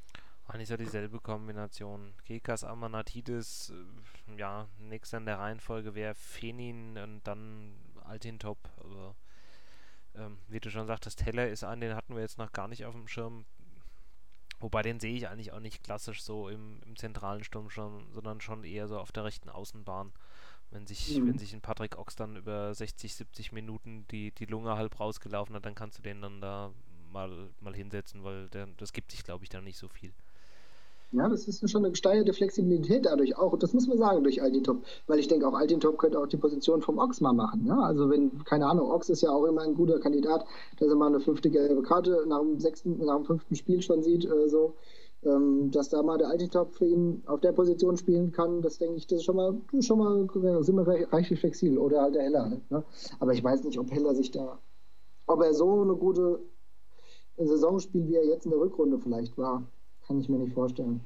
Eigentlich so dieselbe Kombination. Gekas, Amanatidis, äh, ja, nächster in der Reihenfolge wäre Fenin und dann Altintop. Aber ähm, wie du schon sagtest, Teller ist ein, den hatten wir jetzt noch gar nicht auf dem Schirm. Wobei den sehe ich eigentlich auch nicht klassisch so im, im zentralen Sturm schon, sondern schon eher so auf der rechten Außenbahn. Wenn sich, mhm. wenn sich ein Patrick Ochs dann über sechzig, siebzig Minuten die, die Lunge halb rausgelaufen hat, dann kannst du den dann da mal, mal hinsetzen, weil der, das gibt sich, glaube ich, dann nicht so viel. Ja, das ist schon eine gesteigerte Flexibilität dadurch auch. Und das muss man sagen durch Altintop. Weil ich denke, auch Altintop könnte auch die Position vom Ochs mal machen. Ja? Also wenn, keine Ahnung, Ochs ist ja auch immer ein guter Kandidat, dass er mal eine fünfte gelbe Karte nach dem sechsten, nach dem fünften Spiel schon sieht, äh, so. Ähm, dass da mal der Altintop für ihn auf der Position spielen kann, das denke ich, das ist schon mal, schon mal sind wir reichlich flexibel. Oder halt der Heller. Ne? Aber ich weiß nicht, ob Heller sich da, ob er so eine gute Saison spielt, wie er jetzt in der Rückrunde vielleicht war. Kann ich mir nicht vorstellen.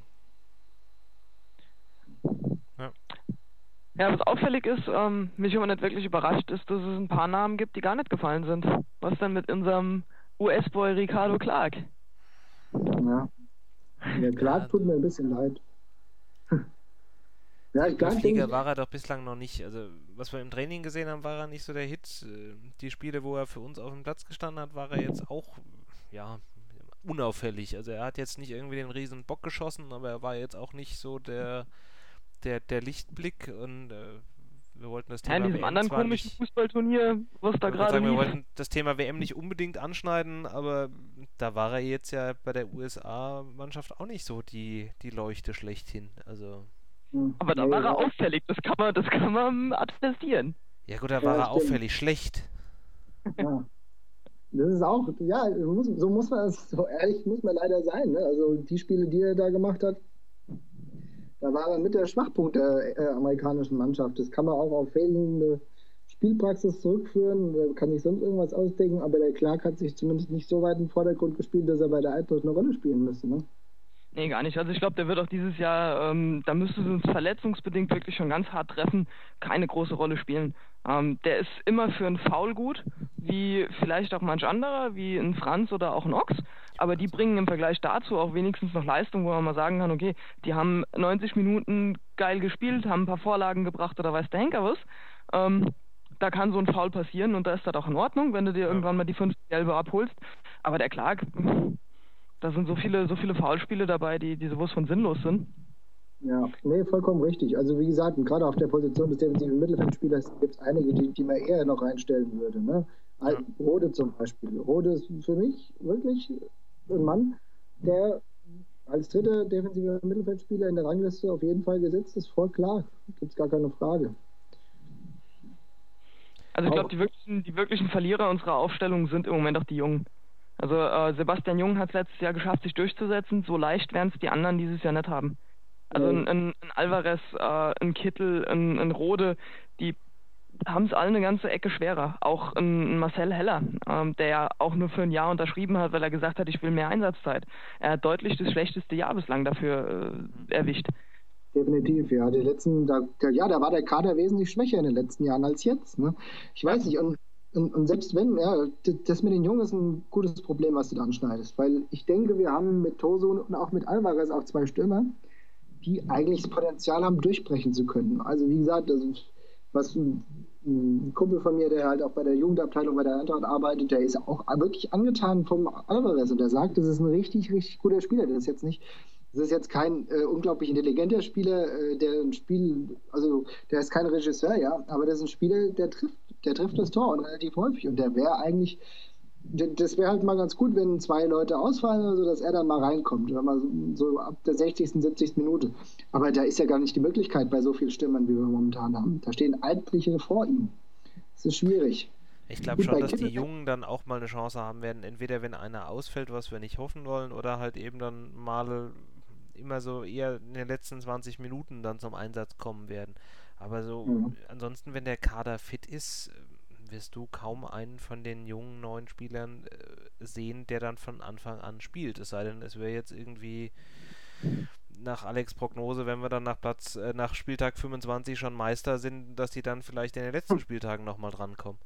Ja, ja, was auffällig ist, ähm, mich aber nicht wirklich überrascht, ist, dass es ein paar Namen gibt, die gar nicht gefallen sind. Was denn mit unserem U S-Boy Ricardo Clark? Ja, der Clark ja, tut mir ein bisschen leid. Ja, ich glaube, Flieger war er doch bislang noch nicht. Also, was wir im Training gesehen haben, war er nicht so der Hit. Die Spiele, wo er für uns auf dem Platz gestanden hat, war er jetzt auch, ja, unauffällig. Also er hat jetzt nicht irgendwie den riesen Bock geschossen, aber er war jetzt auch nicht so der der, der Lichtblick und äh, wir wollten das Thema ja, in diesem W M anderen komischen nicht, Fußballturnier, was da gerade Wir wollten das Thema W M nicht unbedingt anschneiden, aber da war er jetzt ja bei der U S A-Mannschaft auch nicht so die, die Leuchte schlechthin. Also aber da war er auffällig, das kann man, das kann man attestieren. Ja gut, da war ja, er auffällig schlecht. Ja. Das ist auch, ja, so muss man es, so ehrlich muss man leider sein. Ne? Also die Spiele, die er da gemacht hat, da war er mit der Schwachpunkt der äh, amerikanischen Mannschaft. Das kann man auch auf fehlende Spielpraxis zurückführen. Da kann sich sonst irgendwas ausdenken, aber der Clark hat sich zumindest nicht so weit im Vordergrund gespielt, dass er bei der Eintracht eine Rolle spielen müsste. Ne? Nee, gar nicht. Also ich glaube, der wird auch dieses Jahr, ähm, da müsste es uns verletzungsbedingt wirklich schon ganz hart treffen, keine große Rolle spielen. Ähm, der ist immer für einen Foul gut, wie vielleicht auch manch anderer, wie ein Franz oder auch ein Ochs, aber die bringen im Vergleich dazu auch wenigstens noch Leistung, wo man mal sagen kann, okay, die haben neunzig Minuten geil gespielt, haben ein paar Vorlagen gebracht oder weiß der Henker was. Ähm, da kann so ein Foul passieren und da ist das auch in Ordnung, wenn du dir irgendwann mal die fünf Gelbe abholst. Aber der Clark, da sind so viele, so viele Foulspiele dabei, die, die sowas von sinnlos sind. Ja, nee, vollkommen richtig. Also wie gesagt, gerade auf der Position des defensiven Mittelfeldspielers gibt es einige, die, die man eher noch reinstellen würde. Ne? Ja. Rode zum Beispiel. Rode ist für mich wirklich ein Mann, der als dritter defensiver Mittelfeldspieler in der Rangliste auf jeden Fall gesetzt ist, voll klar. Gibt es gar keine Frage. Also ich glaube, die wirklichen, die wirklichen Verlierer unserer Aufstellung sind im Moment auch die Jungen. Also äh, Sebastian Jung hat es letztes Jahr geschafft, sich durchzusetzen. So leicht werden es die anderen dieses Jahr nicht haben. Also ein, ein, ein Alvarez, äh, ein Kittel, ein, ein Rode, die haben es alle eine ganze Ecke schwerer. Auch ein, ein Marcel Heller, ähm, der ja auch nur für ein Jahr unterschrieben hat, weil er gesagt hat, ich will mehr Einsatzzeit. Er hat deutlich das schlechteste Jahr bislang dafür äh, erwischt. Definitiv, ja. Die letzten, da, der, ja, da war der Kader wesentlich schwächer in den letzten Jahren als jetzt. Ne? Ich weiß nicht, und Und, und selbst wenn, ja, das mit den Jungen ist ein gutes Problem, was du da anschneidest. Weil ich denke, wir haben mit Tosun und auch mit Alvarez auch zwei Stürmer, die eigentlich das Potenzial haben, durchbrechen zu können. Also wie gesagt, das ist, was ein, ein Kumpel von mir, der halt auch bei der Jugendabteilung bei der Eintracht arbeitet, der ist auch wirklich angetan vom Alvarez und der sagt, das ist ein richtig, richtig guter Spieler. Das ist jetzt nicht, das ist jetzt kein äh, unglaublich intelligenter Spieler, äh, der ein Spiel, also der ist kein Regisseur, ja, aber das ist ein Spieler, der trifft der trifft das Tor und relativ häufig. Und der wäre eigentlich, das wäre halt mal ganz gut, wenn zwei Leute ausfallen oder so, dass er dann mal reinkommt. Oder mal so, so ab der sechzigsten, siebzigsten Minute. Aber da ist ja gar nicht die Möglichkeit bei so vielen Stürmern, wie wir momentan haben. Da stehen etliche vor ihm. Das ist schwierig. Ich glaube schon, dass die Jungen dann auch mal eine Chance haben werden. Entweder wenn einer ausfällt, was wir nicht hoffen wollen, oder halt eben dann mal immer so eher in den letzten zwanzig Minuten dann zum Einsatz kommen werden. Aber so, mhm. ansonsten, wenn der Kader fit ist, wirst du kaum einen von den jungen neuen Spielern äh, sehen, der dann von Anfang an spielt. Es sei denn, es wäre jetzt irgendwie nach Alex' Prognose, wenn wir dann nach Platz, äh, nach Spieltag fünfundzwanzig schon Meister sind, dass die dann vielleicht in den letzten Spieltagen nochmal drankommen.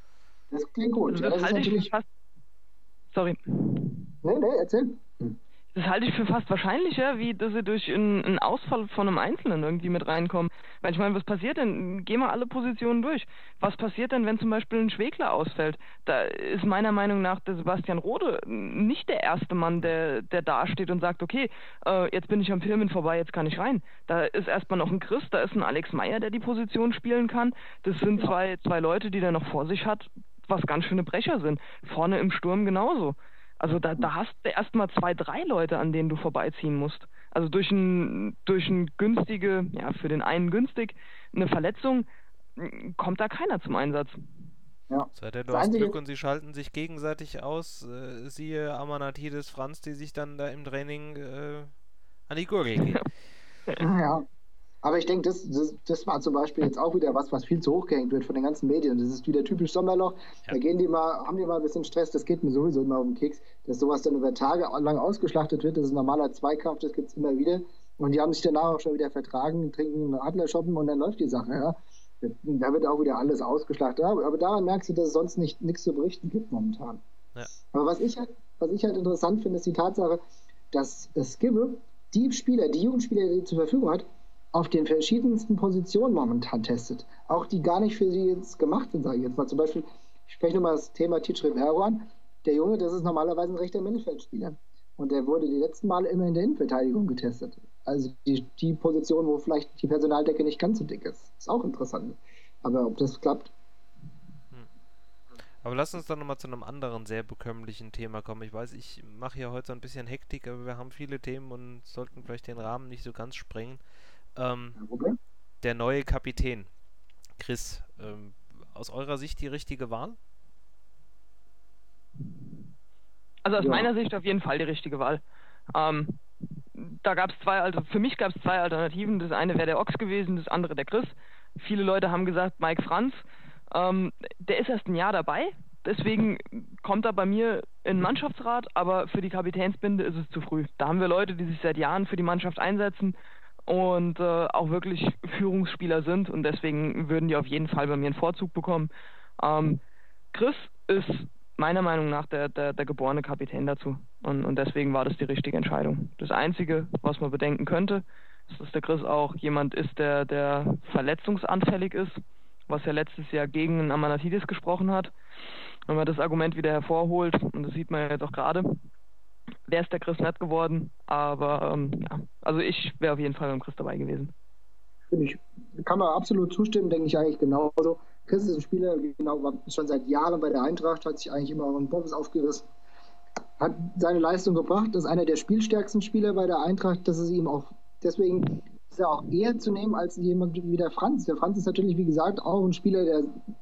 Das klingt gut. Also das, das halte ich fast... Sorry. Nee, nee, erzähl. das halte ich für fast wahrscheinlicher, wie dass sie durch einen, einen Ausfall von einem Einzelnen irgendwie mit reinkommen. Weil ich meine, was passiert denn? Gehen wir alle Positionen durch. Was passiert denn, wenn zum Beispiel ein Schwegler ausfällt? Da ist meiner Meinung nach der Sebastian Rode nicht der erste Mann, der, der da steht und sagt, okay, äh, jetzt bin ich am Firmen vorbei, jetzt kann ich rein. Da ist erstmal noch ein Chris, da ist ein Alex Meyer, der die Position spielen kann. Das sind zwei, zwei Leute, die der noch vor sich hat, was ganz schöne Brecher sind. Vorne im Sturm genauso. Also da, da hast du erstmal zwei, drei Leute, an denen du vorbeiziehen musst. Also durch ein, durch ein günstige, ja für den einen günstig, eine Verletzung, kommt da keiner zum Einsatz. Ja. Seid ihr, du hast Glück und sie schalten sich gegenseitig aus. Äh, siehe Amanatidis Franz, die sich dann da im Training äh, an die Gurgel gehen. Ja. Aber ich denke, das, das, das war zum Beispiel jetzt auch wieder was, was viel zu hoch gehängt wird von den ganzen Medien. Das ist wieder typisch Sommerloch. Ja. Da gehen die mal, haben die mal ein bisschen Stress, das geht mir sowieso immer auf den Keks, dass sowas dann über Tage lang ausgeschlachtet wird. Das ist ein normaler Zweikampf, das gibt es immer wieder. Und die haben sich danach auch schon wieder vertragen, trinken einen Adler shoppen und dann läuft die Sache. Ja. Da wird auch wieder alles ausgeschlachtet. Aber daran merkst du, dass es sonst nicht, nichts zu berichten gibt momentan. Ja. Aber was ich, halt, was ich halt interessant finde, ist die Tatsache, dass Skibbe die Spieler, die Jugendspieler, die er zur Verfügung hat, auf den verschiedensten Positionen momentan testet. Auch die gar nicht für sie jetzt gemacht sind, sage ich jetzt mal. Zum Beispiel, ich spreche nochmal das Thema Titsch Rivero an. Der Junge, das ist normalerweise ein rechter Mittelfeldspieler. Und der wurde die letzten Male immer in der Innenverteidigung getestet. Also die, die Position, wo vielleicht die Personaldecke nicht ganz so dick ist. Ist auch interessant. Aber ob das klappt. Aber lass uns dann nochmal zu einem anderen sehr bekömmlichen Thema kommen. Ich weiß, ich mache hier heute so ein bisschen Hektik, aber wir haben viele Themen und sollten vielleicht den Rahmen nicht so ganz sprengen. Ähm, der neue Kapitän, Chris, ähm, aus eurer Sicht die richtige Wahl? Also aus ja. meiner Sicht auf jeden Fall die richtige Wahl. Ähm, da gab es zwei, also für mich gab es zwei Alternativen. Das eine wäre der Ochs gewesen, das andere der Chris. Viele Leute haben gesagt, Mike Franz, ähm, der ist erst ein Jahr dabei, deswegen kommt er bei mir in den Mannschaftsrat, aber für die Kapitänsbinde ist es zu früh. Da haben wir Leute, die sich seit Jahren für die Mannschaft einsetzen und äh, auch wirklich Führungsspieler sind und deswegen würden die auf jeden Fall bei mir einen Vorzug bekommen. Ähm, Chris ist meiner Meinung nach der, der, der geborene Kapitän dazu und, und deswegen war das die richtige Entscheidung. Das Einzige, was man bedenken könnte, ist, dass der Chris auch jemand ist, der, der verletzungsanfällig ist, was ja letztes Jahr gegen einen Amanatidis gesprochen hat. Wenn man das Argument wieder hervorholt, und das sieht man ja jetzt auch gerade, wäre es der Chris nicht geworden, aber ähm, ja, also ich wäre auf jeden Fall beim Chris dabei gewesen. Ich kann man absolut zustimmen, denke ich eigentlich genauso. Chris ist ein Spieler, genau, war schon seit Jahren bei der Eintracht, hat sich eigentlich immer auch einen Bobbes aufgerissen, hat seine Leistung gebracht, ist einer der spielstärksten Spieler bei der Eintracht, das ist ihm auch, deswegen ist er auch eher zu nehmen als jemand wie der Franz. Der Franz ist natürlich, wie gesagt, auch ein Spieler, der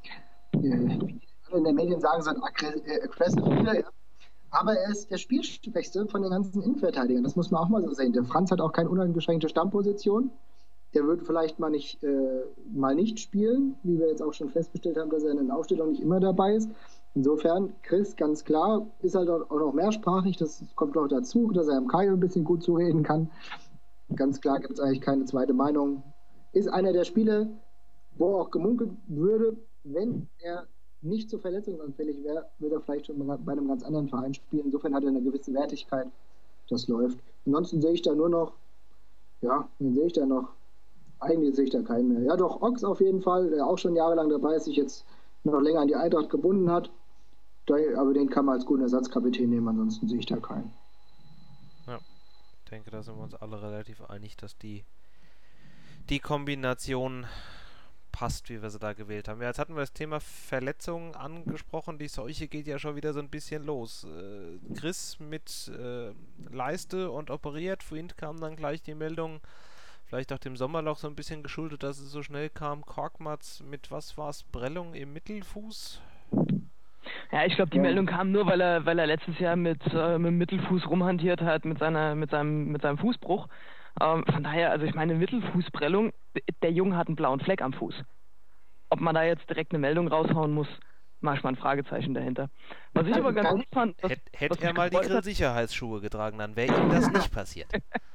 in den Medien sagen, so ein aggressive Spieler, ja. Aber er ist der Spielschwächste von den ganzen Innenverteidigern. Das muss man auch mal so sehen. Der Franz hat auch keine uneingeschränkte Stammposition. Der wird vielleicht mal nicht, äh, mal nicht spielen, wie wir jetzt auch schon festgestellt haben, dass er in den Aufstellungen nicht immer dabei ist. Insofern, Chris, ganz klar, ist halt auch noch mehrsprachig. Das kommt auch dazu, dass er im Kai ein bisschen gut zureden kann. Ganz klar gibt es eigentlich keine zweite Meinung. Ist einer der Spieler, wo auch gemunkelt würde, wenn er nicht so verletzungsanfällig wäre, würde er vielleicht schon bei einem ganz anderen Verein spielen. Insofern hat er eine gewisse Wertigkeit. Das läuft. Ansonsten sehe ich da nur noch, ja, wen sehe ich da noch? Eigentlich sehe ich da keinen mehr. Ja, doch, Ochs auf jeden Fall, der auch schon jahrelang dabei ist, sich jetzt noch länger an die Eintracht gebunden hat. Aber den kann man als guten Ersatzkapitän nehmen, ansonsten sehe ich da keinen. Ja, ich denke, da sind wir uns alle relativ einig, dass die, die Kombination passt, wie wir sie da gewählt haben. Ja, jetzt hatten wir das Thema Verletzungen angesprochen. Die Seuche geht ja schon wieder so ein bisschen los. Äh, Chris mit äh, Leiste und operiert. Vorhin kam dann gleich die Meldung, vielleicht auch dem Sommerloch so ein bisschen geschuldet, dass es so schnell kam. Korkmaz mit, was war es, Prellung im Mittelfuß? Ja, ich glaube, die ja. Meldung kam nur, weil er, weil er letztes Jahr mit, äh, mit dem Mittelfuß rumhantiert hat, mit seiner, mit seinem, mit seinem Fußbruch. Ähm, von daher, also ich meine, Mittelfußprellung, der Junge hat einen blauen Fleck am Fuß. Ob man da jetzt direkt eine Meldung raushauen muss, mach ich mal ein Fragezeichen dahinter. Was ich aber ganz gut fand... Was, Hätt, hätte er mal die Grillsicherheitsschuhe getragen, dann wäre ihm das nicht passiert.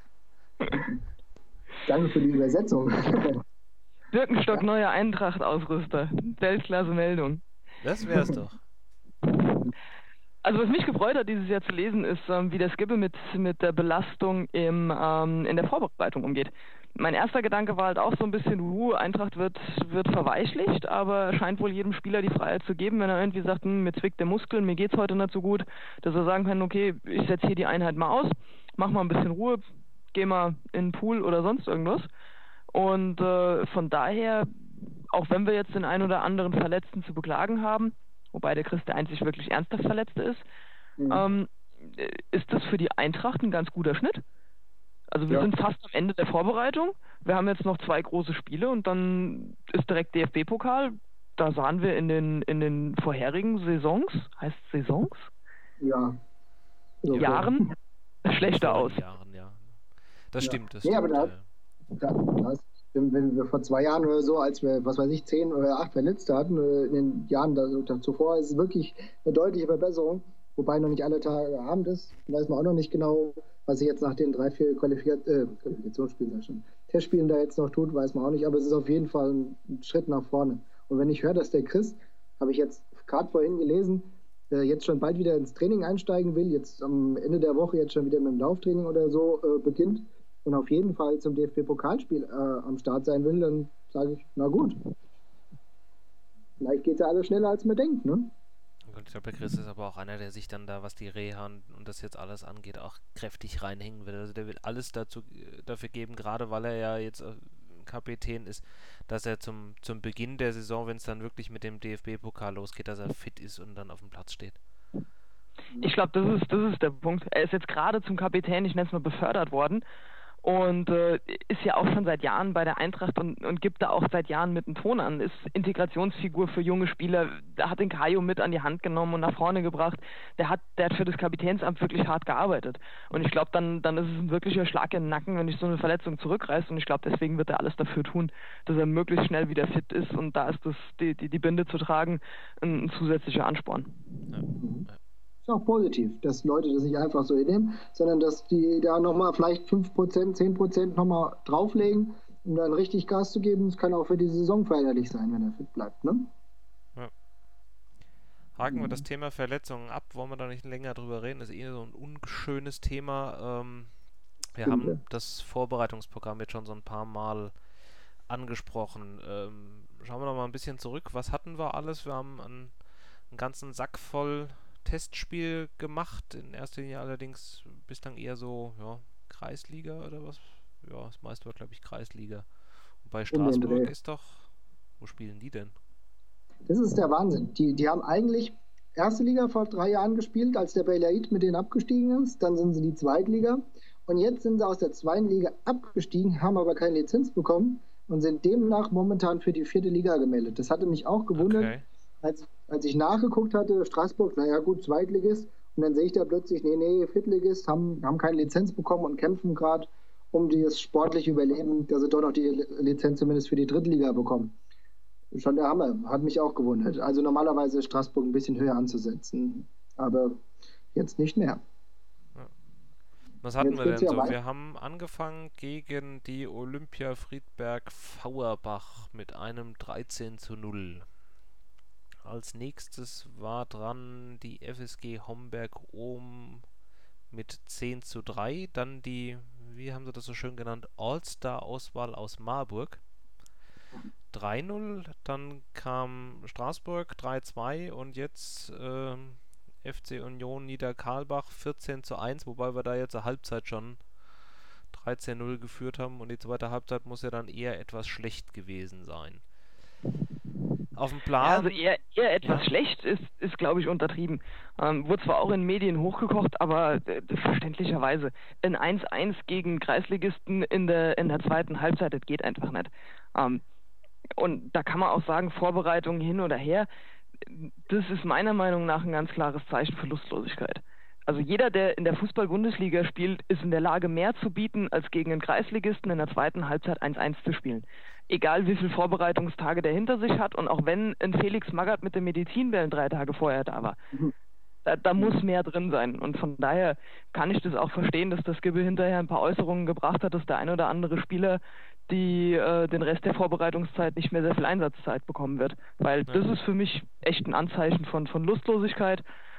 Danke für die Übersetzung. Birkenstock, ja. Neuer Eintracht-Ausrüster. Weltklasse Meldung. Das wär's doch. Also was mich gefreut hat, dieses Jahr zu lesen, ist, ähm, wie der Skibbe mit, mit der Belastung im, ähm, in der Vorbereitung umgeht. Mein erster Gedanke war halt auch so ein bisschen, uh, Eintracht wird, wird verweichlicht, aber scheint wohl jedem Spieler die Freiheit zu geben, wenn er irgendwie sagt, hm, mir zwickt der Muskel, mir geht's heute nicht so gut, dass er sagen kann, okay, ich setze hier die Einheit mal aus, mach mal ein bisschen Ruhe, geh mal in den Pool oder sonst irgendwas. Und äh, von daher, auch wenn wir jetzt den einen oder anderen Verletzten zu beklagen haben, wobei der Chris der einzig wirklich ernsthaft Verletzte ist, mhm. ähm, ist das für die Eintracht ein ganz guter Schnitt. Also wir ja. sind fast am Ende der Vorbereitung. Wir haben jetzt noch zwei große Spiele und dann ist direkt D F B-Pokal. Da sahen wir in den, in den vorherigen Saisons, heißt Saisons? Ja. So Jahren schlechter aus. Jahren, ja. Das ja. stimmt, das nee, stimmt. Aber da, da, das, wenn wir vor zwei Jahren oder so, als wir, was weiß ich, zehn oder acht Verletzte hatten, in den Jahren da, da, zuvor, ist es wirklich eine deutliche Verbesserung. Wobei noch nicht alle Tage haben das. Weiß man auch noch nicht genau, was sich jetzt nach den drei, vier Qualifikat äh, Qualifikationsspielen, schon Testspielen da jetzt noch tut, weiß man auch nicht. Aber es ist auf jeden Fall ein Schritt nach vorne. Und wenn ich höre, dass der Chris, habe ich jetzt gerade vorhin gelesen, äh, jetzt schon bald wieder ins Training einsteigen will, jetzt am Ende der Woche jetzt schon wieder mit dem Lauftraining oder so äh, beginnt und auf jeden Fall zum D F B-Pokalspiel äh, am Start sein will, dann sage ich, na gut. Vielleicht geht es ja alles schneller, als man denkt, ne? Ich glaube, der Chris ist aber auch einer, der sich dann da, was die Reha und das jetzt alles angeht, auch kräftig reinhängen will. Also der will alles dazu, dafür geben, gerade weil er ja jetzt Kapitän ist, dass er zum, zum Beginn der Saison, wenn es dann wirklich mit dem D F B-Pokal losgeht, dass er fit ist und dann auf dem Platz steht. Ich glaube, das ist, das ist der Punkt. Er ist jetzt gerade zum Kapitän, ich nenne es mal, befördert worden. Und äh, ist ja auch schon seit Jahren bei der Eintracht und, und gibt da auch seit Jahren mit dem Ton an, ist Integrationsfigur für junge Spieler, der hat den Kajo mit an die Hand genommen und nach vorne gebracht, der hat, der hat für das Kapitänsamt wirklich hart gearbeitet. Und ich glaube, dann, dann ist es ein wirklicher Schlag in den Nacken, wenn sich so eine Verletzung zurückreißt und ich glaube, deswegen wird er alles dafür tun, dass er möglichst schnell wieder fit ist und da ist das, die, die, die Binde zu tragen, ein, ein zusätzlicher Ansporn. Ja. Ja. Ist auch positiv, dass Leute das nicht einfach so hinnehmen, sondern dass die da nochmal vielleicht fünf Prozent, zehn Prozent nochmal drauflegen, um dann richtig Gas zu geben. Das kann auch für die Saison förderlich sein, wenn er fit bleibt, ne? Ja. Haken mhm. wir das Thema Verletzungen ab, wollen wir da nicht länger drüber reden, das ist eher so ein unschönes Thema. Ähm, wir Stimmt. haben das Vorbereitungsprogramm jetzt schon so ein paar Mal angesprochen. Ähm, schauen wir noch mal ein bisschen zurück. Was hatten wir alles? Wir haben einen, einen ganzen Sack voll Testspiel gemacht, in erster Linie allerdings bislang eher so, ja, Kreisliga oder was? Ja, das meiste war, glaube ich, Kreisliga. Und bei Straßburg ist doch, wo spielen die denn? Das ist der Wahnsinn. Die, die haben eigentlich erste Liga vor drei Jahren gespielt, als der Belaid mit denen abgestiegen ist. Dann sind sie die Zweitliga. Und jetzt sind sie aus der zweiten Liga abgestiegen, haben aber keine Lizenz bekommen und sind demnach momentan für die vierte Liga gemeldet. Das hatte mich auch gewundert. Okay. Als, als ich nachgeguckt hatte, Straßburg, naja gut, Zweitligist, und dann sehe ich da plötzlich, nee, nee, Viertligist, haben, haben keine Lizenz bekommen und kämpfen gerade um das sportliche Überleben, dass sie doch noch die Lizenz zumindest für die Drittliga bekommen. Schon der Hammer, hat mich auch gewundert. Also normalerweise ist Straßburg ein bisschen höher anzusetzen, aber jetzt nicht mehr. Ja. Was hatten wir denn so? Weiter. Wir haben angefangen gegen die Olympia Friedberg-Fauerbach mit einem dreizehn zu null. Als nächstes war dran die F S G Homberg-Ohm mit zehn zu drei. Dann die, wie haben sie das so schön genannt, All-Star-Auswahl aus Marburg. drei null. Dann kam Straßburg drei zwei und jetzt äh, F C Union Niederkarlbach vierzehn zu eins, wobei wir da jetzt eine Halbzeit schon dreizehn null geführt haben und die zweite Halbzeit muss ja dann eher etwas schlecht gewesen sein. Auf dem Plan. Ja, also eher, eher etwas ja. schlecht ist, ist glaube ich, untertrieben. Ähm, wurde zwar auch in Medien hochgekocht, aber äh, verständlicherweise. Ein eins eins gegen Kreisligisten in der, in der zweiten Halbzeit, das geht einfach nicht. Ähm, und da kann man auch sagen, Vorbereitung hin oder her, das ist meiner Meinung nach ein ganz klares Zeichen für Lustlosigkeit. Also jeder, der in der Fußball-Bundesliga spielt, ist in der Lage, mehr zu bieten, als gegen einen Kreisligisten in der zweiten Halbzeit eins eins zu spielen. Egal wie viele Vorbereitungstage der hinter sich hat und auch wenn ein Felix Magath mit den Medizinbällen drei Tage vorher da war. Mhm. Da, da muss mehr drin sein. Und von daher kann ich das auch verstehen, dass das Gibbel hinterher ein paar Äußerungen gebracht hat, dass der ein oder andere Spieler die äh, den Rest der Vorbereitungszeit nicht mehr sehr viel Einsatzzeit bekommen wird. Weil ja. das ist für mich echt ein Anzeichen von, von Lustlosigkeit.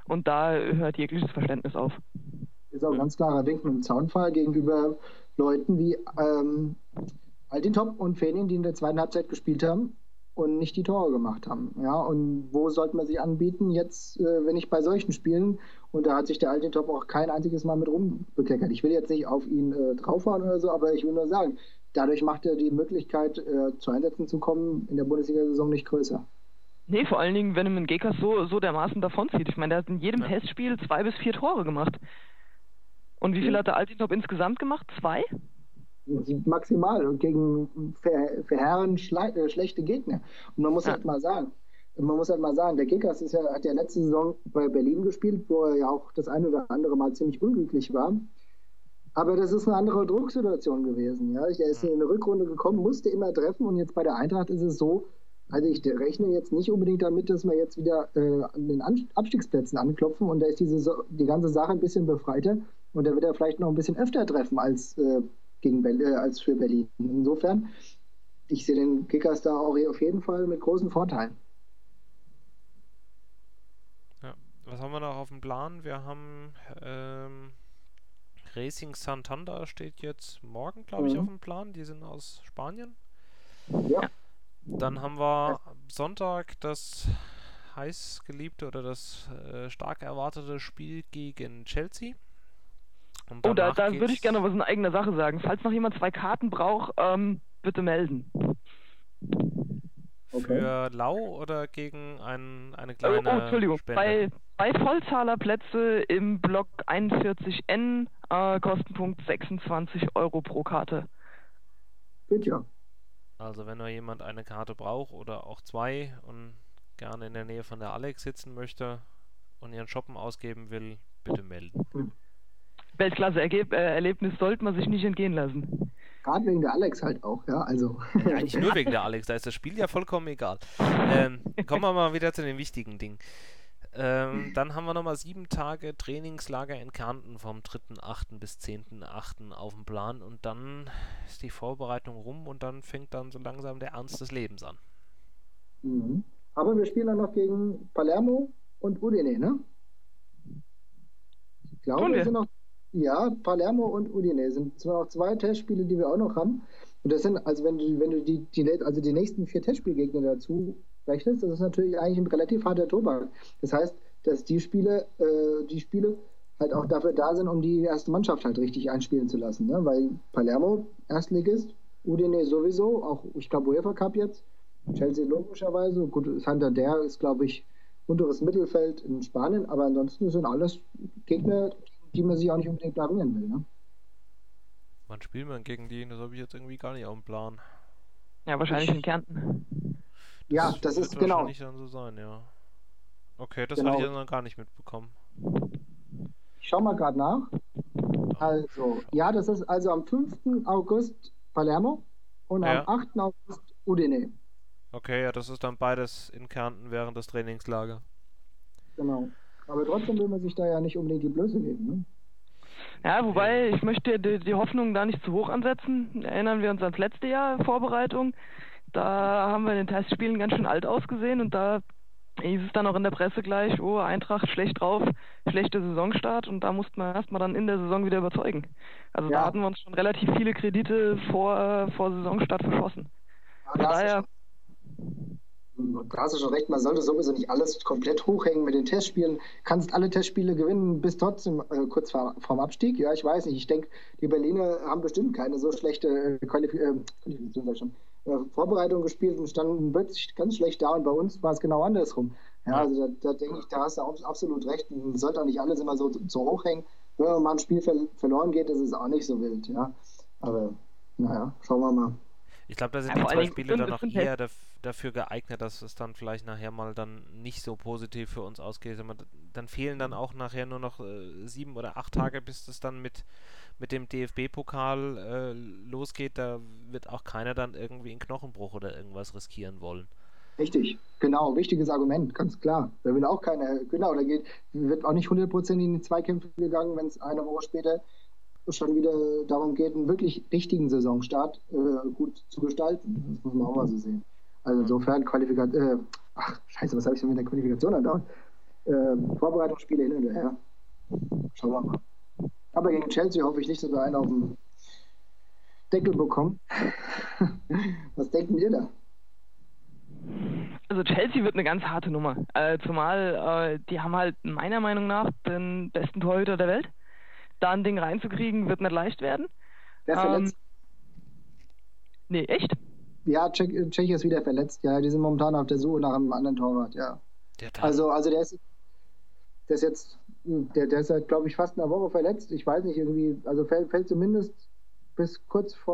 und da hört jegliches Verständnis auf. Ist auch ein ganz klarer Wink mit dem Zaunfall gegenüber Leuten wie ähm, Altintop und Fenin, die in der zweiten Halbzeit gespielt haben und nicht die Tore gemacht haben. Ja, und wo sollte man sich anbieten jetzt, äh, wenn nicht bei solchen Spielen? Und da hat sich der Altintop auch kein einziges Mal mit rumbekleckert. Ich will jetzt nicht auf ihn äh, draufhauen oder so, aber ich will nur sagen, dadurch macht er die Möglichkeit, äh, zu Einsätzen zu kommen, in der Bundesliga-Saison nicht größer. Nee, vor allen Dingen, wenn er mit Gekas so, so dermaßen davonzieht. Ich meine, der hat in jedem Ja. Testspiel zwei bis vier Tore gemacht. Und wie viel Ja. hat der Altintop insgesamt gemacht? Zwei? Maximal und gegen ver verheerend schle äh, schlechte Gegner. Und man muss Ja. halt mal sagen, man muss halt mal sagen, der Kickers ist ja, hat ja letzte Saison bei Berlin gespielt, wo er ja auch das eine oder andere Mal ziemlich unglücklich war. Aber das ist eine andere Drucksituation gewesen. Ja? Er ist in eine Rückrunde gekommen, musste immer treffen und jetzt bei der Eintracht ist es so, also ich rechne jetzt nicht unbedingt damit, dass wir jetzt wieder äh, an den An Abstiegsplätzen anklopfen und da ist diese so die ganze Sache ein bisschen befreiter und da wird er vielleicht noch ein bisschen öfter treffen als, äh, gegen Be äh, als für Berlin. Insofern, ich sehe den Kickers da auch auf jeden Fall mit großen Vorteilen. Ja. Was haben wir noch auf dem Plan? Wir haben ähm, Racing Santander steht jetzt morgen, glaube ich, Mhm. auf dem Plan. Die sind aus Spanien. Ja. Dann haben wir am Sonntag das heiß geliebte oder das äh, stark erwartete Spiel gegen Chelsea. Und Oh, da, danach da würde ich geht's- gerne was in eigener Sache sagen. Falls noch jemand zwei Karten braucht, ähm, bitte melden. Für Lau oder gegen ein, eine Oh, kleine oh, Entschuldigung. Spende? Bei, bei Vollzahlerplätze im Block einundvierzig N, äh, Kostenpunkt sechsundzwanzig Euro pro Karte. Gut, ja. Also wenn nur jemand eine Karte braucht oder auch zwei und gerne in der Nähe von der Alex sitzen möchte und ihren Shoppen ausgeben will, bitte melden. Weltklasse-Erlebnis sollte man sich nicht entgehen lassen. Gerade wegen der Alex halt auch, ja, also. Ja, eigentlich nur wegen der Alex, da ist das Spiel ja vollkommen egal. Ähm, kommen wir mal wieder zu den wichtigen Dingen. Ähm, dann haben wir nochmal sieben Tage Trainingslager in Kärnten vom dritten achten bis zehnten achten auf dem Plan und dann ist die Vorbereitung rum und dann fängt dann so langsam der Ernst des Lebens an. Mhm. Aber wir spielen dann noch gegen Palermo und Udine, ne? Ich glaube, Tun wir. es sind noch, ja, Palermo und Udine sind zwar noch zwei Testspiele, die wir auch noch haben. Und das sind, also wenn du, wenn du die, die, also die nächsten vier Testspielgegner dazu rechnest, das ist natürlich eigentlich ein relativ harter Tobak. Das heißt, dass die Spiele, äh, die Spiele halt auch dafür da sind, um die erste Mannschaft halt richtig einspielen zu lassen. Ne? Weil Palermo Erstligist, Udine sowieso, auch ich glaube UEFA Cup jetzt, Chelsea logischerweise, gut, Santander ist glaube ich unteres Mittelfeld in Spanien, aber ansonsten sind alles Gegner, die man sich auch nicht unbedingt blamieren will. Ne? Wann spielen wir denn gegen die? Das habe ich jetzt irgendwie gar nicht auf dem Plan. Ja, wahrscheinlich in Kärnten. Ja, das wird ist genau. wahrscheinlich dann so sein, ja. Okay, das Genau. hatte ich jetzt noch gar nicht mitbekommen. Ich schau mal gerade nach. Also, ja, das ist also am fünften August Palermo und Ja. am achten August Udine. Okay, ja, das ist dann beides in Kärnten während des Trainingslagers. Genau. Aber trotzdem will man sich da ja nicht unbedingt die Blöße geben. Ne? Ja, wobei, ich möchte die, die Hoffnung da nicht zu hoch ansetzen. Erinnern wir uns ans letzte Jahr Vorbereitung. Da haben wir in den Testspielen ganz schön alt ausgesehen und da hieß es dann auch in der Presse gleich, oh, Eintracht schlecht drauf, schlechter Saisonstart und da mussten wir erstmal dann in der Saison wieder überzeugen. Also Ja. da hatten wir uns schon relativ viele Kredite vor, äh, vor Saisonstart verschossen. Aber Von da, hast daher, du schon, da hast du schon recht, man sollte sowieso nicht alles komplett hochhängen mit den Testspielen. Kannst alle Testspiele gewinnen, bis trotzdem äh, kurz vor, vorm Abstieg. Ja, ich weiß nicht. Ich denke, die Berliner haben bestimmt keine so schlechte äh, Qualif äh, Qualifikation, sag ich schon, äh, Vorbereitung gespielt und standen wirklich ganz schlecht da und bei uns war es genau andersrum. Ja, also da, da denke ich, da hast du auch absolut recht. Man sollte auch nicht alles immer so, so hochhängen. Wenn mal ein Spiel ver verloren geht, ist es auch nicht so wild. Ja, aber naja, schauen wir mal. Ich glaube, da sind Ja, die vor zwei allen Dingen Spiele sind- dann auch sind eher daf dafür geeignet, dass es dann vielleicht nachher mal dann nicht so positiv für uns ausgeht. Aber d- Dann fehlen dann auch nachher nur noch äh, sieben oder acht Tage, bis es dann mit, mit dem D F B-Pokal äh, losgeht. Da wird auch keiner dann irgendwie einen Knochenbruch oder irgendwas riskieren wollen. Richtig, genau, wichtiges Argument, ganz klar. Da will auch keiner, genau, da geht, wird auch nicht hundertprozentig in die Zweikämpfe gegangen, wenn es eine Woche später schon wieder darum geht, einen wirklich richtigen Saisonstart äh, gut zu gestalten. Das muss man auch mal so sehen. Also insofern Qualifikation, äh, ach scheiße, was habe ich denn mit der Qualifikation andauert? äh, Vorbereitungsspiele hin und her. Schauen wir mal. Aber gegen Chelsea hoffe ich nicht, dass wir einen auf den Deckel bekommen. Was denken ihr da? Also Chelsea wird eine ganz harte Nummer. Äh, zumal äh, die haben halt meiner Meinung nach den besten Torhüter der Welt. Da ein Ding reinzukriegen, wird nicht leicht werden. Wer ist verletzt? Ähm, nee, echt? Ja, Tschechi ist wieder verletzt. Ja, die sind momentan auf der Suche nach einem anderen Torwart, ja. Also, also der ist, der ist jetzt, der, der ist seit, glaube ich, fast einer Woche verletzt. Ich weiß nicht, irgendwie, also fällt, fällt zumindest bis kurz vor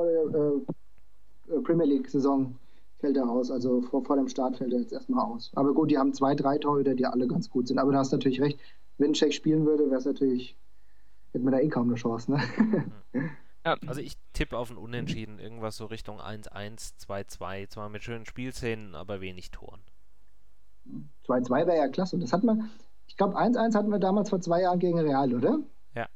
der äh, Premier League-Saison fällt er aus. Also vor, vor dem Start fällt er jetzt erstmal aus. Aber gut, die haben zwei, drei Torhüter, die alle ganz gut sind. Aber du hast natürlich recht, wenn Tschech spielen würde, wäre es natürlich, hätte man da eh kaum eine Chance, ne? Ja. Also ich tippe auf ein Unentschieden, irgendwas so Richtung eins eins, zwei zwei, zwar mit schönen Spielszenen, aber wenig Toren. zwei zwei wäre ja klasse. Das hatten wir, ich glaube eins eins hatten wir damals vor zwei Jahren gegen Real, oder? Ja.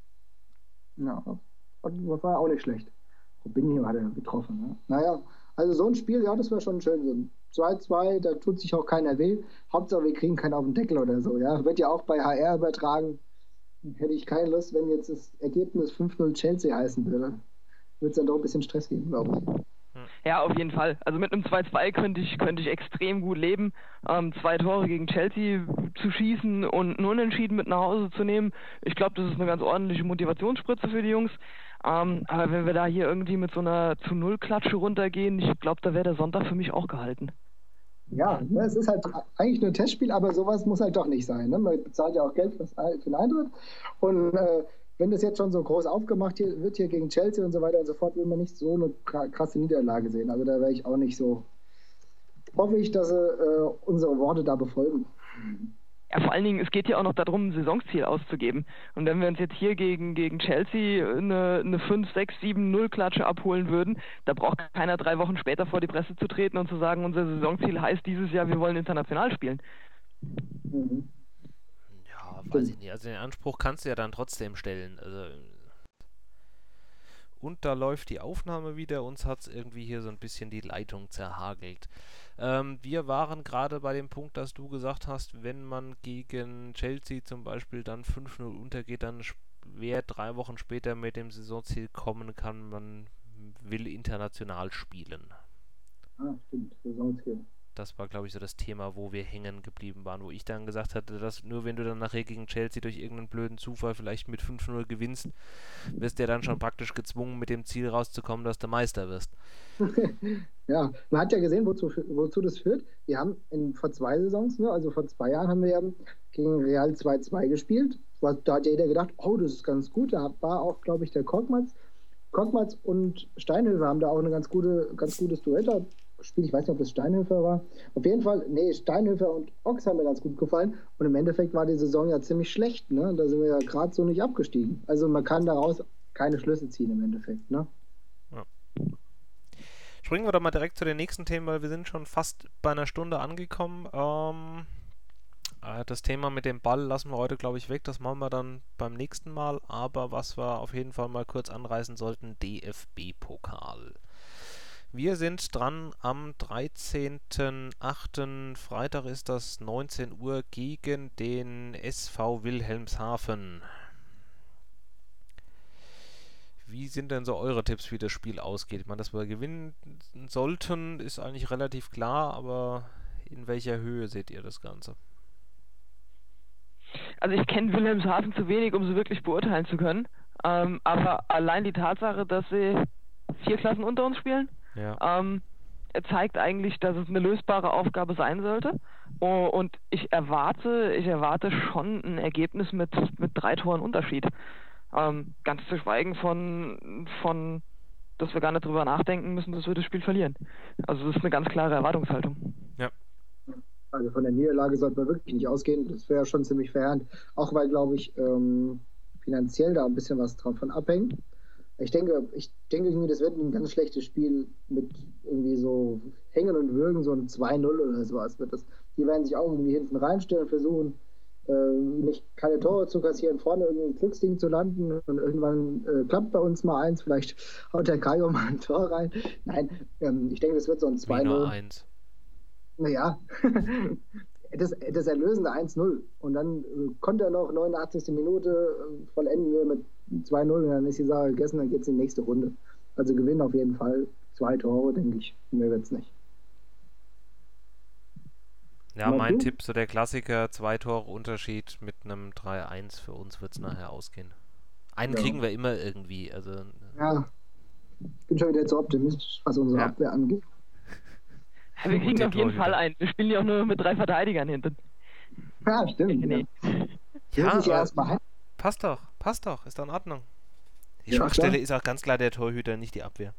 Ja, das war auch nicht schlecht. Robinho hat er getroffen. Ne? Naja, also so ein Spiel, ja, das wäre schon schön. So ein zwei zwei, da tut sich auch keiner weh. Hauptsache wir kriegen keinen auf den Deckel oder so. Ja, wird ja auch bei H R übertragen. Hätte ich keine Lust, wenn jetzt das Ergebnis fünf null Chelsea heißen würde. Würde es dann doch ein bisschen Stress geben, glaube ich. Ja, auf jeden Fall. Also mit einem zwei zwei könnte ich, könnte ich extrem gut leben. Ähm, zwei Tore gegen Chelsea zu schießen und einen Unentschieden mit nach Hause zu nehmen. Ich glaube, das ist eine ganz ordentliche Motivationsspritze für die Jungs. Ähm, aber wenn wir da hier irgendwie mit so einer zu Null Klatsche runtergehen, ich glaube, da wäre der Sonntag für mich auch gehalten. Ja, ne, es ist halt eigentlich nur ein Testspiel, aber sowas muss halt doch nicht sein. Ne? Man bezahlt ja auch Geld für den Eintritt. Und äh, wenn das jetzt schon so groß aufgemacht hier, wird hier gegen Chelsea und so weiter und so fort, will man nicht so eine krasse Niederlage sehen. Also da wäre ich auch nicht so. Hoffe ich, dass sie äh, unsere Worte da befolgen. Ja, vor allen Dingen, es geht ja auch noch darum, ein Saisonziel auszugeben. Und wenn wir uns jetzt hier gegen, gegen Chelsea eine, eine fünf, sechs, sieben, null Klatsche abholen würden, da braucht keiner drei Wochen später vor die Presse zu treten und zu sagen, unser Saisonziel heißt dieses Jahr, wir wollen international spielen. Mhm. Ja, weiß ich nicht. Also den Anspruch kannst du ja dann trotzdem stellen. Also und da läuft die Aufnahme wieder. Uns hat es irgendwie hier so ein bisschen die Leitung zerhagelt. Ähm, wir waren gerade bei dem Punkt, dass du gesagt hast, wenn man gegen Chelsea zum Beispiel dann fünf null untergeht, dann schwer drei Wochen später mit dem Saisonziel kommen kann, man will international spielen. Ah, stimmt, Saisonziel. Das war, glaube ich, so das Thema, wo wir hängen geblieben waren, wo ich dann gesagt hatte, dass nur wenn du dann nachher gegen Chelsea durch irgendeinen blöden Zufall vielleicht mit fünf null gewinnst, wirst du ja dann schon praktisch gezwungen, mit dem Ziel rauszukommen, dass du Meister wirst. Ja, man hat ja gesehen, wozu, wozu das führt. Wir haben in, vor zwei Saisons, ne, also vor zwei Jahren haben wir ja gegen Real zwei zwei gespielt. Da hat ja jeder gedacht, oh, das ist ganz gut. Da war auch, glaube ich, der Korkmaz. Korkmaz und Steinhöfer haben da auch eine ganz gute, ganz gutes Duett gespielt. Ich weiß nicht, ob das Steinhöfer war. Auf jeden Fall, nee, Steinhöfer und Ochs haben mir ganz gut gefallen. Und im Endeffekt war die Saison ja ziemlich schlecht. Ne? Da sind wir ja gerade so nicht abgestiegen. Also man kann daraus keine Schlüsse ziehen im Endeffekt. Ne? Ja. Springen wir doch mal direkt zu den nächsten Themen, weil wir sind schon fast bei einer Stunde angekommen. Ähm, äh, das Thema mit dem Ball lassen wir heute, glaube ich, weg. Das machen wir dann beim nächsten Mal. Aber was wir auf jeden Fall mal kurz anreißen sollten, D F B-Pokal. Wir sind dran am dreizehnten achten Freitag ist das neunzehn Uhr gegen den S V Wilhelmshaven. Wie sind denn so eure Tipps, wie das Spiel ausgeht? Ich meine, dass wir gewinnen sollten, ist eigentlich relativ klar, aber in welcher Höhe seht ihr das Ganze? Also ich kenne Wilhelmshaven zu wenig, um sie wirklich beurteilen zu können. Ähm, aber allein die Tatsache, dass sie vier Klassen unter uns spielen, ja. ähm, zeigt eigentlich, dass es eine lösbare Aufgabe sein sollte. Oh, und ich erwarte, ich erwarte schon ein Ergebnis mit, mit drei Toren Unterschied. Ähm, ganz zu schweigen von, von, dass wir gar nicht drüber nachdenken müssen, dass wir das Spiel verlieren. Also das ist eine ganz klare Erwartungshaltung. Ja. Also von der Niederlage sollte man wirklich nicht ausgehen. Das wäre schon ziemlich verheerend. Auch weil, glaube ich, ähm, finanziell da ein bisschen was davon abhängt. Ich denke, ich denke irgendwie, das wird ein ganz schlechtes Spiel mit irgendwie so Hängen und Würgen, so ein zwei null oder sowas. Wird das, die werden sich auch irgendwie hinten reinstellen und versuchen, äh, nicht keine Tore zu kassieren, vorne irgendwie ein Glücksding zu landen und irgendwann äh, klappt bei uns mal eins, vielleicht haut der Kaio mal ein Tor rein. Nein, ähm, ich denke, das wird so ein zwei null. eins. Naja, das, das erlösende eins null. Und dann konnte er noch neunundachtzigste Minute vollenden wir mit zwei null und dann ist die Sache gegessen, dann geht es in die nächste Runde. Also gewinnen auf jeden Fall zwei Tore, denke ich. Mehr wird es nicht. Ja, Mal mein du? Tipp, so der Klassiker, zwei Tore Unterschied mit einem drei eins. Für uns wird es nachher ausgehen. Einen Ja. kriegen wir immer irgendwie. Also, Ja, ich bin schon wieder zu optimistisch, was unsere Ja. Abwehr angeht. Ja, wir Und kriegen der auf jeden Torhüter. Fall einen. Wir spielen ja auch nur mit drei Verteidigern hinten. Ja, stimmt. Nee. Ja. Ja, Muss ich ja aber- erst mal heim. passt doch, passt doch, ist doch in Ordnung. Die Ja, Schwachstelle klar. ist auch ganz klar der Torhüter, nicht die Abwehr.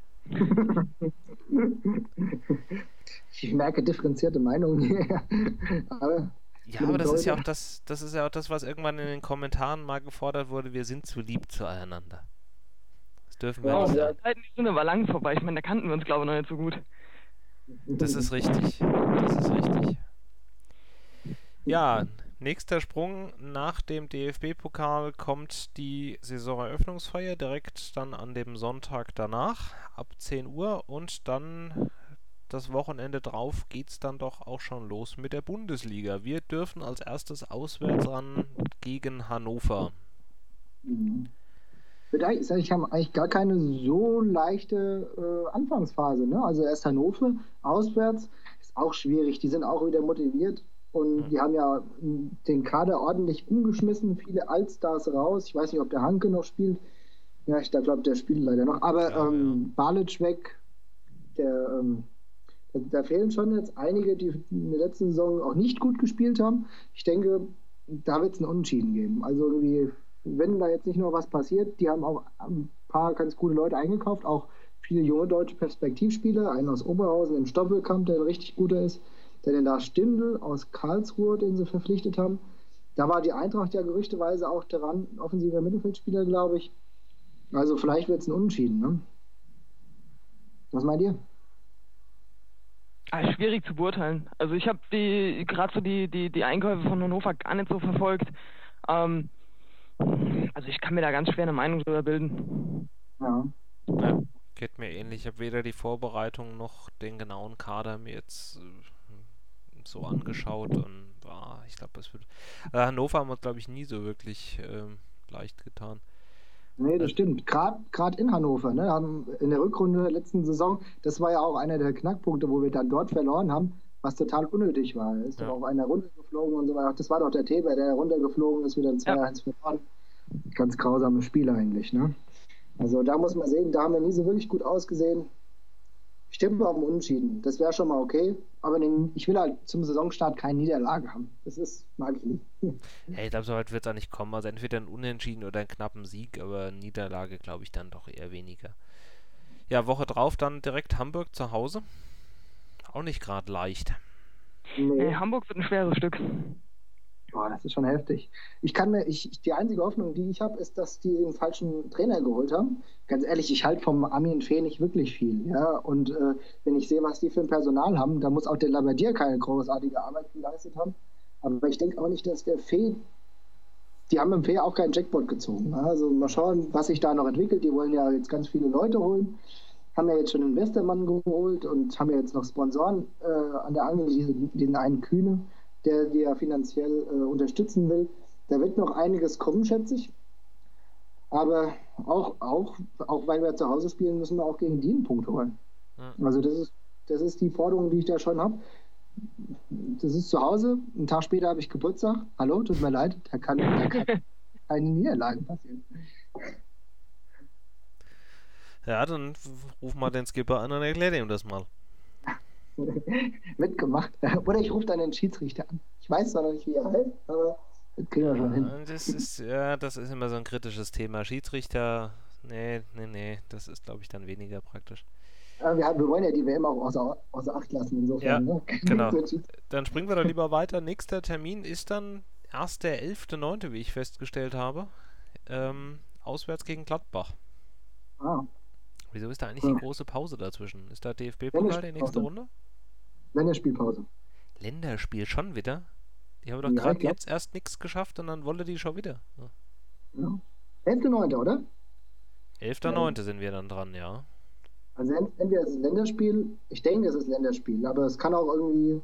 Ich merke differenzierte Meinungen hier. Aber Ja, Mit aber dem das ist ja Torhüter. auch das, das ist ja auch das, was irgendwann in den Kommentaren mal gefordert wurde, wir sind zu lieb zueinander. Das dürfen wir Ja, nicht ja. sein. Die Zeiten, die sind aber lang vorbei. Ich meine, da kannten wir uns, glaube ich, noch nicht so gut. Das ist richtig. Das ist richtig. Ja, nächster Sprung nach dem D F B-Pokal kommt die Saisoneröffnungsfeier direkt dann an dem Sonntag danach ab zehn Uhr und dann das Wochenende drauf geht's dann doch auch schon los mit der Bundesliga. Wir dürfen als erstes auswärts ran gegen Hannover. Mhm. Ich würde eigentlich sagen, ich habe eigentlich gar keine so leichte äh, Anfangsphase. Ne? Also erst Hannover, auswärts, ist auch schwierig. Die sind auch wieder motiviert und Mhm. die haben ja m, den Kader ordentlich umgeschmissen, viele Altstars raus. Ich weiß nicht, ob der Hanke noch spielt. Ja, ich glaube, der spielt leider noch. Aber Ja, ähm, Balic weg, der, ähm, da, da fehlen schon jetzt einige, die in der letzten Saison auch nicht gut gespielt haben. Ich denke, da wird es einen Unentschieden geben. Also irgendwie, wenn da jetzt nicht noch was passiert, die haben auch ein paar ganz gute Leute eingekauft, auch viele junge deutsche Perspektivspieler, einen aus Oberhausen im Stoppelkamp, der ein richtig guter ist, der den Lars Stindl aus Karlsruhe, den sie verpflichtet haben. Da war die Eintracht ja gerüchteweise auch daran, offensiver Mittelfeldspieler, glaube ich. Also vielleicht wird es ein Unentschieden. Ne? Was meint ihr? Ah, schwierig zu beurteilen. Also ich habe die gerade so die, die, die Einkäufe von Hannover gar nicht so verfolgt. Ähm, also ich kann mir da ganz schwer eine Meinung drüber bilden. Ja. Ja, geht mir ähnlich. Ich habe weder die Vorbereitung noch den genauen Kader mir jetzt äh, so angeschaut und ah, ich glaube, es wird. Äh, Hannover haben wir, glaube ich, nie so wirklich ähm, leicht getan. Nee, das stimmt. Gerade in Hannover, ne, haben in der Rückrunde der letzten Saison, das war ja auch einer der Knackpunkte, wo wir dann dort verloren haben, was total unnötig war. Er ist Ja. doch auf einer runtergeflogen und so weiter. Das war doch der Teber, der runtergeflogen ist, wieder ein zwei eins verloren. Ganz grausames Spiel eigentlich, ne? Also da muss man sehen, da haben wir nie so wirklich gut ausgesehen. Ich tippe auf den Unentschieden. Das wäre schon mal okay. Aber den, ich will halt zum Saisonstart keine Niederlage haben. Das ist, mag ich nicht. Ja, ich glaube, so weit wird es auch nicht kommen. Also entweder ein Unentschieden oder einen knappen Sieg, aber Niederlage glaube ich dann doch eher weniger. Ja, Woche drauf dann direkt Hamburg zu Hause. Auch nicht gerade leicht. Nee. Nee, Hamburg wird ein schweres Stück. Boah, das ist schon heftig. Ich kann mir, ich, ich- die einzige Hoffnung, die ich habe, ist, dass die den falschen Trainer geholt haben. Ganz ehrlich, ich halte vom Armin Fee nicht wirklich viel. Ja? Und äh, wenn ich sehe, was die für ein Personal haben, da muss auch der Labadier keine großartige Arbeit geleistet haben. Aber ich denke auch nicht, dass der Fee, die haben im Fee auch keinen Jackpot gezogen. Ja? Also mal schauen, was sich da noch entwickelt. Die wollen ja jetzt ganz viele Leute holen. Haben ja jetzt schon den Westermann geholt und haben ja jetzt noch Sponsoren äh, an der Angel, diesen, diesen einen Kühne, der die ja finanziell äh, unterstützen will. Da wird noch einiges kommen, schätze ich. Aber auch, auch, auch weil wir zu Hause spielen, müssen wir auch gegen die einen Punkt holen. Ja. Also das ist, das ist die Forderung, die ich da schon habe. Das ist zu Hause. Einen Tag später habe ich Geburtstag. Hallo, tut mir leid. Da kann, da kann keine Niederlagen passieren. Ja, dann ruf mal den Skipper an und erklär dem das mal. Mitgemacht. Oder ich rufe dann den Schiedsrichter an. Ich weiß zwar noch nicht, wie er heißt, aber das kriegen wir schon hin. Ja, das ist, ja, das ist immer so ein kritisches Thema. Schiedsrichter, nee, nee, nee, das ist, glaube ich, dann weniger praktisch. Aber wir, haben, wir wollen ja die W M auch außer, außer Acht lassen, insofern. Ja, ne? genau. So ein Schieds- Dann springen wir doch lieber weiter. Nächster Termin ist dann erst der elfter neunte, wie ich festgestellt habe. Ähm, auswärts gegen Gladbach. Ah, Wieso ist da eigentlich Ja. die große Pause dazwischen? Ist da D F B-Pokal die nächste Länderspielpause. Runde? Länderspielpause. Länderspiel schon wieder? Die haben doch Ja, gerade ich glaub- jetzt erst nichts geschafft und dann wollte die schon wieder. Ja. Ja. elfter neunter, oder? elfter neunte sind wir dann dran, ja. Also ent- entweder ist es Länderspiel, ich denke, es ist Länderspiel, aber es kann auch irgendwie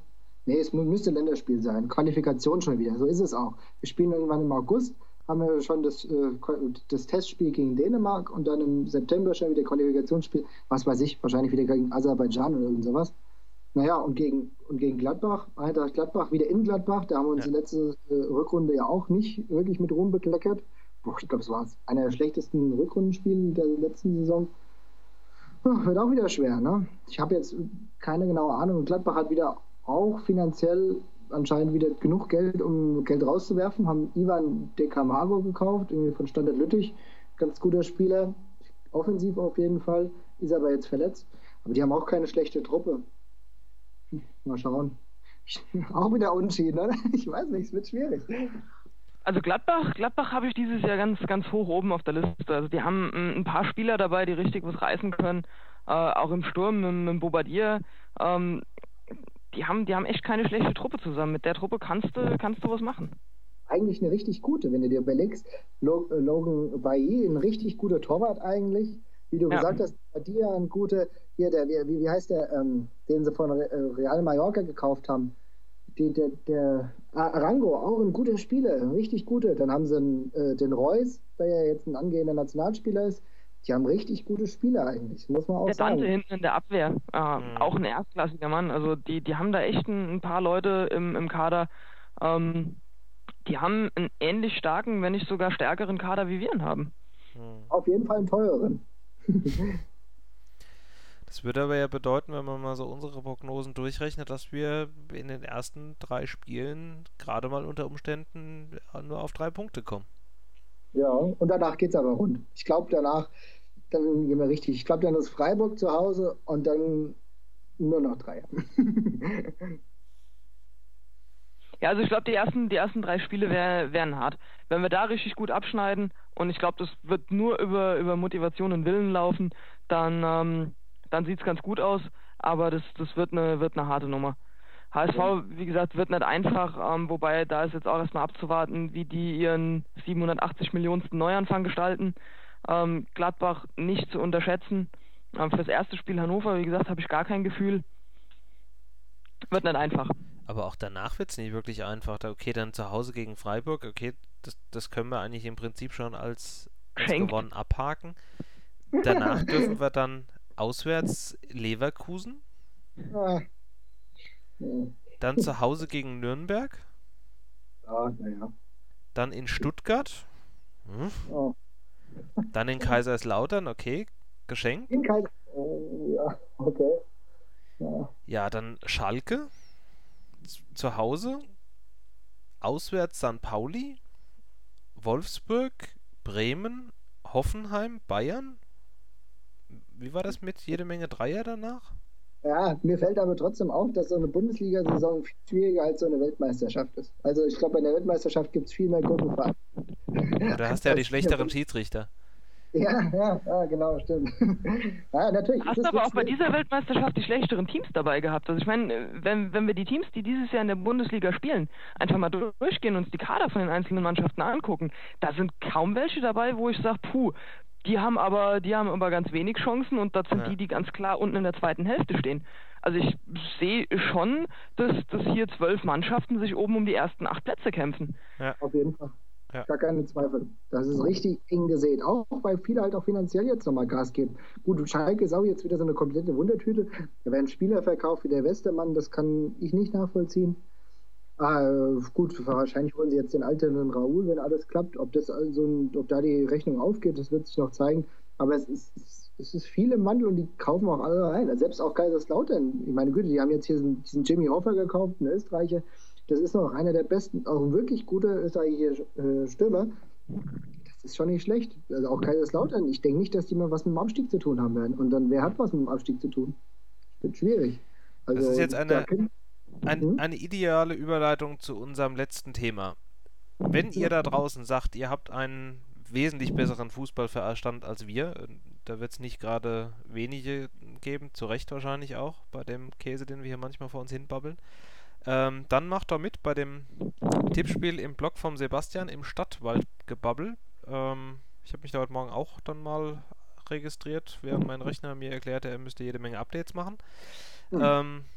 Nee, es mu- müsste Länderspiel sein. Qualifikation schon wieder. So ist es auch. Wir spielen irgendwann im August, haben wir schon das, äh, Ko- das Testspiel gegen Dänemark und dann im September schon wieder Qualifikationsspiel. Was weiß ich, wahrscheinlich wieder gegen Aserbaidschan oder irgend sowas. Naja, und gegen, und gegen Gladbach, Eintracht Gladbach, wieder in Gladbach. Da haben wir uns Ja. die letzte äh, Rückrunde ja auch nicht wirklich mit Ruhm bekleckert. Boah, ich glaube, es war einer der schlechtesten Rückrundenspiele der letzten Saison. Ja, wird auch wieder schwer, ne? Ich habe jetzt keine genaue Ahnung. Gladbach hat wieder auch finanziell anscheinend wieder genug Geld, um Geld rauszuwerfen. Haben Ivan De Camargo gekauft, irgendwie von Standard Lüttich. Ganz guter Spieler, offensiv auf jeden Fall. Ist aber jetzt verletzt. Aber die haben auch keine schlechte Truppe. Hm, Mal schauen. Auch wieder Unentschieden, oder? Ich weiß nicht, es wird schwierig. Also Gladbach, Gladbach habe ich dieses Jahr ganz, ganz hoch oben auf der Liste. Also die haben mm, ein paar Spieler dabei, die richtig was reißen können. Äh, auch im Sturm mit, mit Bobadilla. Ähm, die haben, die haben echt keine schlechte Truppe zusammen. Mit der Truppe kannst du, kannst du was machen. Eigentlich eine richtig gute, wenn du dir überlegst. Lo- äh, Logan Bailly, ein richtig guter Torwart eigentlich. Wie du Ja. gesagt hast, Badia, ein guter, hier, der, wie, wie heißt der, ähm, den sie von Re- äh, Real Mallorca gekauft haben? Die, der, der Arango, auch ein guter Spieler, ein richtig guter. Dann haben sie einen, äh, den Reus, der ja jetzt ein angehender Nationalspieler ist. Die haben richtig gute Spieler eigentlich, muss man auch Der sagen. Dante hinten in der Abwehr, äh, Mhm. auch ein erstklassiger Mann. Also die, die haben da echt ein, ein paar Leute im, im Kader. Ähm, die haben einen ähnlich starken, wenn nicht sogar stärkeren Kader, wie wir ihn haben. Hm. Auf jeden Fall einen teureren. Das würde aber ja bedeuten, wenn man mal so unsere Prognosen durchrechnet, dass wir in den ersten drei Spielen gerade mal unter Umständen nur auf drei Punkte kommen. Ja, und danach geht es aber rund. Ich glaube, danach, dann gehen wir richtig. Ich glaube, dann ist Freiburg zu Hause und dann nur noch drei. Ja, also ich glaube, die ersten, die ersten drei Spiele wär, wären hart. Wenn wir da richtig gut abschneiden, und ich glaube, das wird nur über, über Motivation und Willen laufen, dann, ähm, dann sieht es ganz gut aus, aber das, das wird eine, wird eine harte Nummer. H S V, wie gesagt, wird nicht einfach, ähm, wobei da ist jetzt auch erstmal abzuwarten, wie die ihren siebenhundertachtzig Millionensten Neuanfang gestalten. Ähm, Gladbach nicht zu unterschätzen. Ähm, fürs erste Spiel Hannover, wie gesagt, habe ich gar kein Gefühl. Wird nicht einfach. Aber auch danach wird es nicht wirklich einfach. Da, okay, dann zu Hause gegen Freiburg, okay, das, das können wir eigentlich im Prinzip schon als, als Geschenkt. gewonnen abhaken. Danach dürfen wir dann auswärts Leverkusen, Ah. Ja, dann zu Hause gegen Nürnberg, naja. dann in Stuttgart, hm, Oh. dann in Kaiserslautern, okay, geschenkt. In Kaiser. Äh, ja, okay. Ja. Ja, dann Schalke, z- zu Hause, auswärts Sankt Pauli, Wolfsburg, Bremen, Hoffenheim, Bayern. Wie war das mit jede Menge Dreier danach? Ja, mir fällt aber trotzdem auf, dass so eine Bundesliga-Saison viel schwieriger als so eine Weltmeisterschaft ist. Also ich glaube, bei der Weltmeisterschaft gibt es viel mehr Gruppenfahrt. Du hast ja die schlechteren Schiedsrichter. Ja, ja, ja, genau, stimmt. Ja, natürlich. Hast es ist aber auch bei witzig. dieser Weltmeisterschaft die schlechteren Teams dabei gehabt. Also ich meine, wenn, wenn wir die Teams, die dieses Jahr in der Bundesliga spielen, einfach mal durchgehen und uns die Kader von den einzelnen Mannschaften angucken, da sind kaum welche dabei, wo ich sage, puh, die haben aber, die haben aber ganz wenig Chancen und das sind Ja. die, die ganz klar unten in der zweiten Hälfte stehen. Also ich sehe schon, dass, dass hier zwölf Mannschaften sich oben um die ersten acht Plätze kämpfen. Auf jeden Fall. Ja. Gar keine Zweifel. Das ist richtig eng gesehen. Auch weil viele halt auch finanziell jetzt nochmal Gas geben. Gut, Schalke ist auch jetzt wieder so eine komplette Wundertüte. Da werden Spieler verkauft wie der Westermann, das kann ich nicht nachvollziehen. Ah, gut, wahrscheinlich wollen sie jetzt den alternden Raoul, wenn alles klappt. Ob das also, ein- ob da die Rechnung aufgeht, das wird sich noch zeigen. Aber es ist, es ist viel im Wandel und die kaufen auch alle rein. Also selbst auch Kaiserslautern. Ich meine Güte, die haben jetzt hier diesen, diesen Jimmy Hoffa gekauft, einen Österreicher. Das ist noch einer der besten, auch ein wirklich guter österreichischer äh, Stürmer. Das ist schon nicht schlecht. Also auch Kaiserslautern. Ich denke nicht, dass die mal was mit dem Abstieg zu tun haben werden. Und dann, wer hat was mit dem Abstieg zu tun? Wird schwierig. Also, Das ist jetzt da eine, können- ein, Mhm. eine ideale Überleitung zu unserem letzten Thema. Wenn ihr da draußen sagt, ihr habt einen wesentlich besseren Fußballverstand als wir, äh, da wird es nicht gerade wenige geben, zu Recht wahrscheinlich auch, bei dem Käse, den wir hier manchmal vor uns hinbabbeln, ähm, dann macht doch mit bei dem Tippspiel im Blog vom Sebastian im Stadtwaldgebabbel. Ähm, ich habe mich da heute Morgen auch dann mal registriert, während mein Rechner mir erklärte, er müsste jede Menge Updates machen. Mhm. Ähm,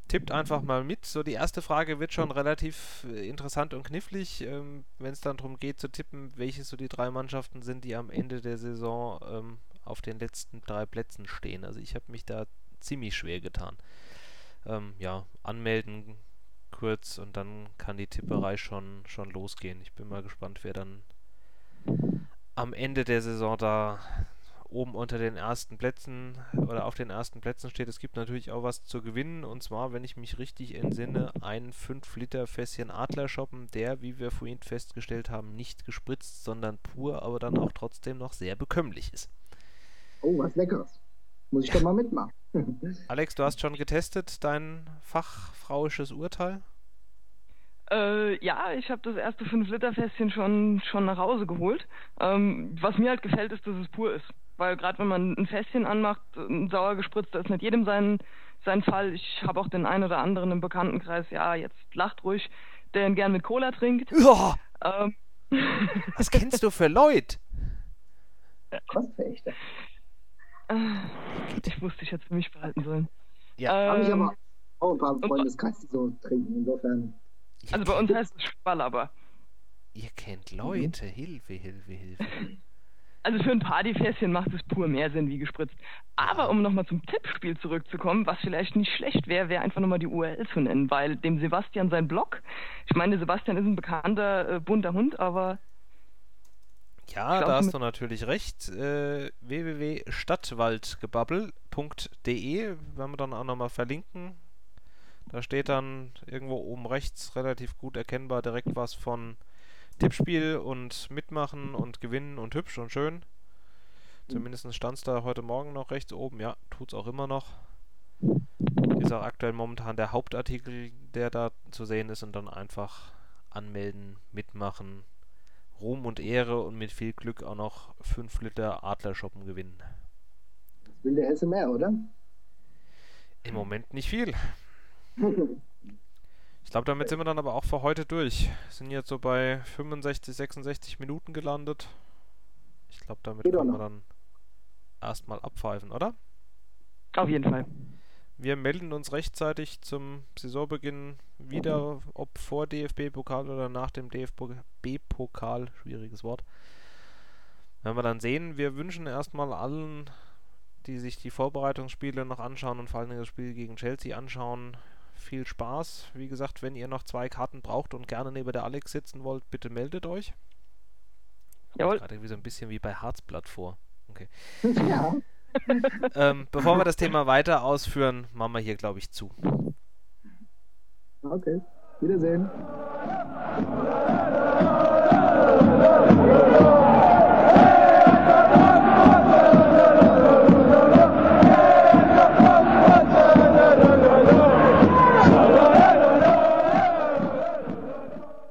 tippt einfach mal mit. So, die erste Frage wird schon relativ äh, interessant und knifflig, ähm, wenn es dann darum geht zu tippen, welche so die drei Mannschaften sind, die am Ende der Saison ähm, auf den letzten drei Plätzen stehen. Also ich habe mich da ziemlich schwer getan. Ähm, ja, anmelden kurz und dann kann die Tipperei schon, schon losgehen. Ich bin mal gespannt, wer dann am Ende der Saison da oben unter den ersten Plätzen oder auf den ersten Plätzen steht. Es gibt natürlich auch was zu gewinnen, und zwar, wenn ich mich richtig entsinne, ein fünf Liter Fässchen Adlerschoppen, der, wie wir vorhin festgestellt haben, nicht gespritzt, sondern pur, aber dann auch trotzdem noch sehr bekömmlich ist. Oh, was Leckeres. Muss ich doch mal mitmachen. Alex, du hast schon getestet, dein fachfrauisches Urteil? Äh, ja, ich habe das erste fünf Liter Fässchen schon, schon nach Hause geholt. Ähm, was mir halt gefällt, ist, dass es pur ist. Weil gerade wenn man ein Fässchen anmacht, ein sauer gespritzt, da ist nicht jedem sein, sein Fall. Ich habe auch den einen oder anderen im Bekanntenkreis, ja, jetzt lacht ruhig, der ihn gern mit Cola trinkt. Ja. Ähm. Was kennst du für Leute? Kostverächter. Ich wusste, ich hätte es für mich behalten sollen. Ja. Ähm, Habe ich aber auch ein paar Freundeskreis, die so trinken, insofern. Also bei uns heißt es Schwall, aber. Ihr kennt Leute, Hilfe, Hilfe, Hilfe. Also für ein Partyfässchen macht es pur mehr Sinn wie gespritzt. Aber um nochmal zum Tippspiel zurückzukommen, was vielleicht nicht schlecht wäre, wäre einfach nochmal die U R L zu nennen, weil dem Sebastian sein Blog, ich meine, Sebastian ist ein bekannter, äh, bunter Hund, aber... Ja, da hast du natürlich recht. Äh, w w w punkt stadtwaldgebabbel punkt d e werden wir dann auch nochmal verlinken. Da steht dann irgendwo oben rechts relativ gut erkennbar direkt was von Tippspiel und Mitmachen und Gewinnen und hübsch und schön. Zumindest stand es da heute Morgen noch rechts oben. Ja, tut's auch immer noch. Ist auch aktuell momentan der Hauptartikel, der da zu sehen ist, und dann einfach anmelden, mitmachen, Ruhm und Ehre und mit viel Glück auch noch fünf Liter Adlerschoppen gewinnen. Das will der Hesse mehr, oder? Im Moment nicht viel. Ich glaube, damit sind wir dann aber auch für heute durch. Sind jetzt so bei fünfundsechzig, sechsundsechzig Minuten gelandet. Ich glaube, damit Geht können auch wir dann erstmal abpfeifen, oder? Auf jeden Fall. Wir melden uns rechtzeitig zum Saisonbeginn wieder, ob vor D F B-Pokal oder nach dem D F B-Pokal. Schwieriges Wort. Werden wir dann sehen. Wir wünschen erstmal allen, die sich die Vorbereitungsspiele noch anschauen und vor allem das Spiel gegen Chelsea anschauen, viel Spaß. Wie gesagt, wenn ihr noch zwei Karten braucht und gerne neben der Alex sitzen wollt, bitte meldet euch. Jawohl. Gerade irgendwie so ein bisschen wie bei Harzblatt vor. Okay. Ja. ähm, bevor wir das Thema weiter ausführen, machen wir hier, glaube ich, zu. Okay. Wiedersehen.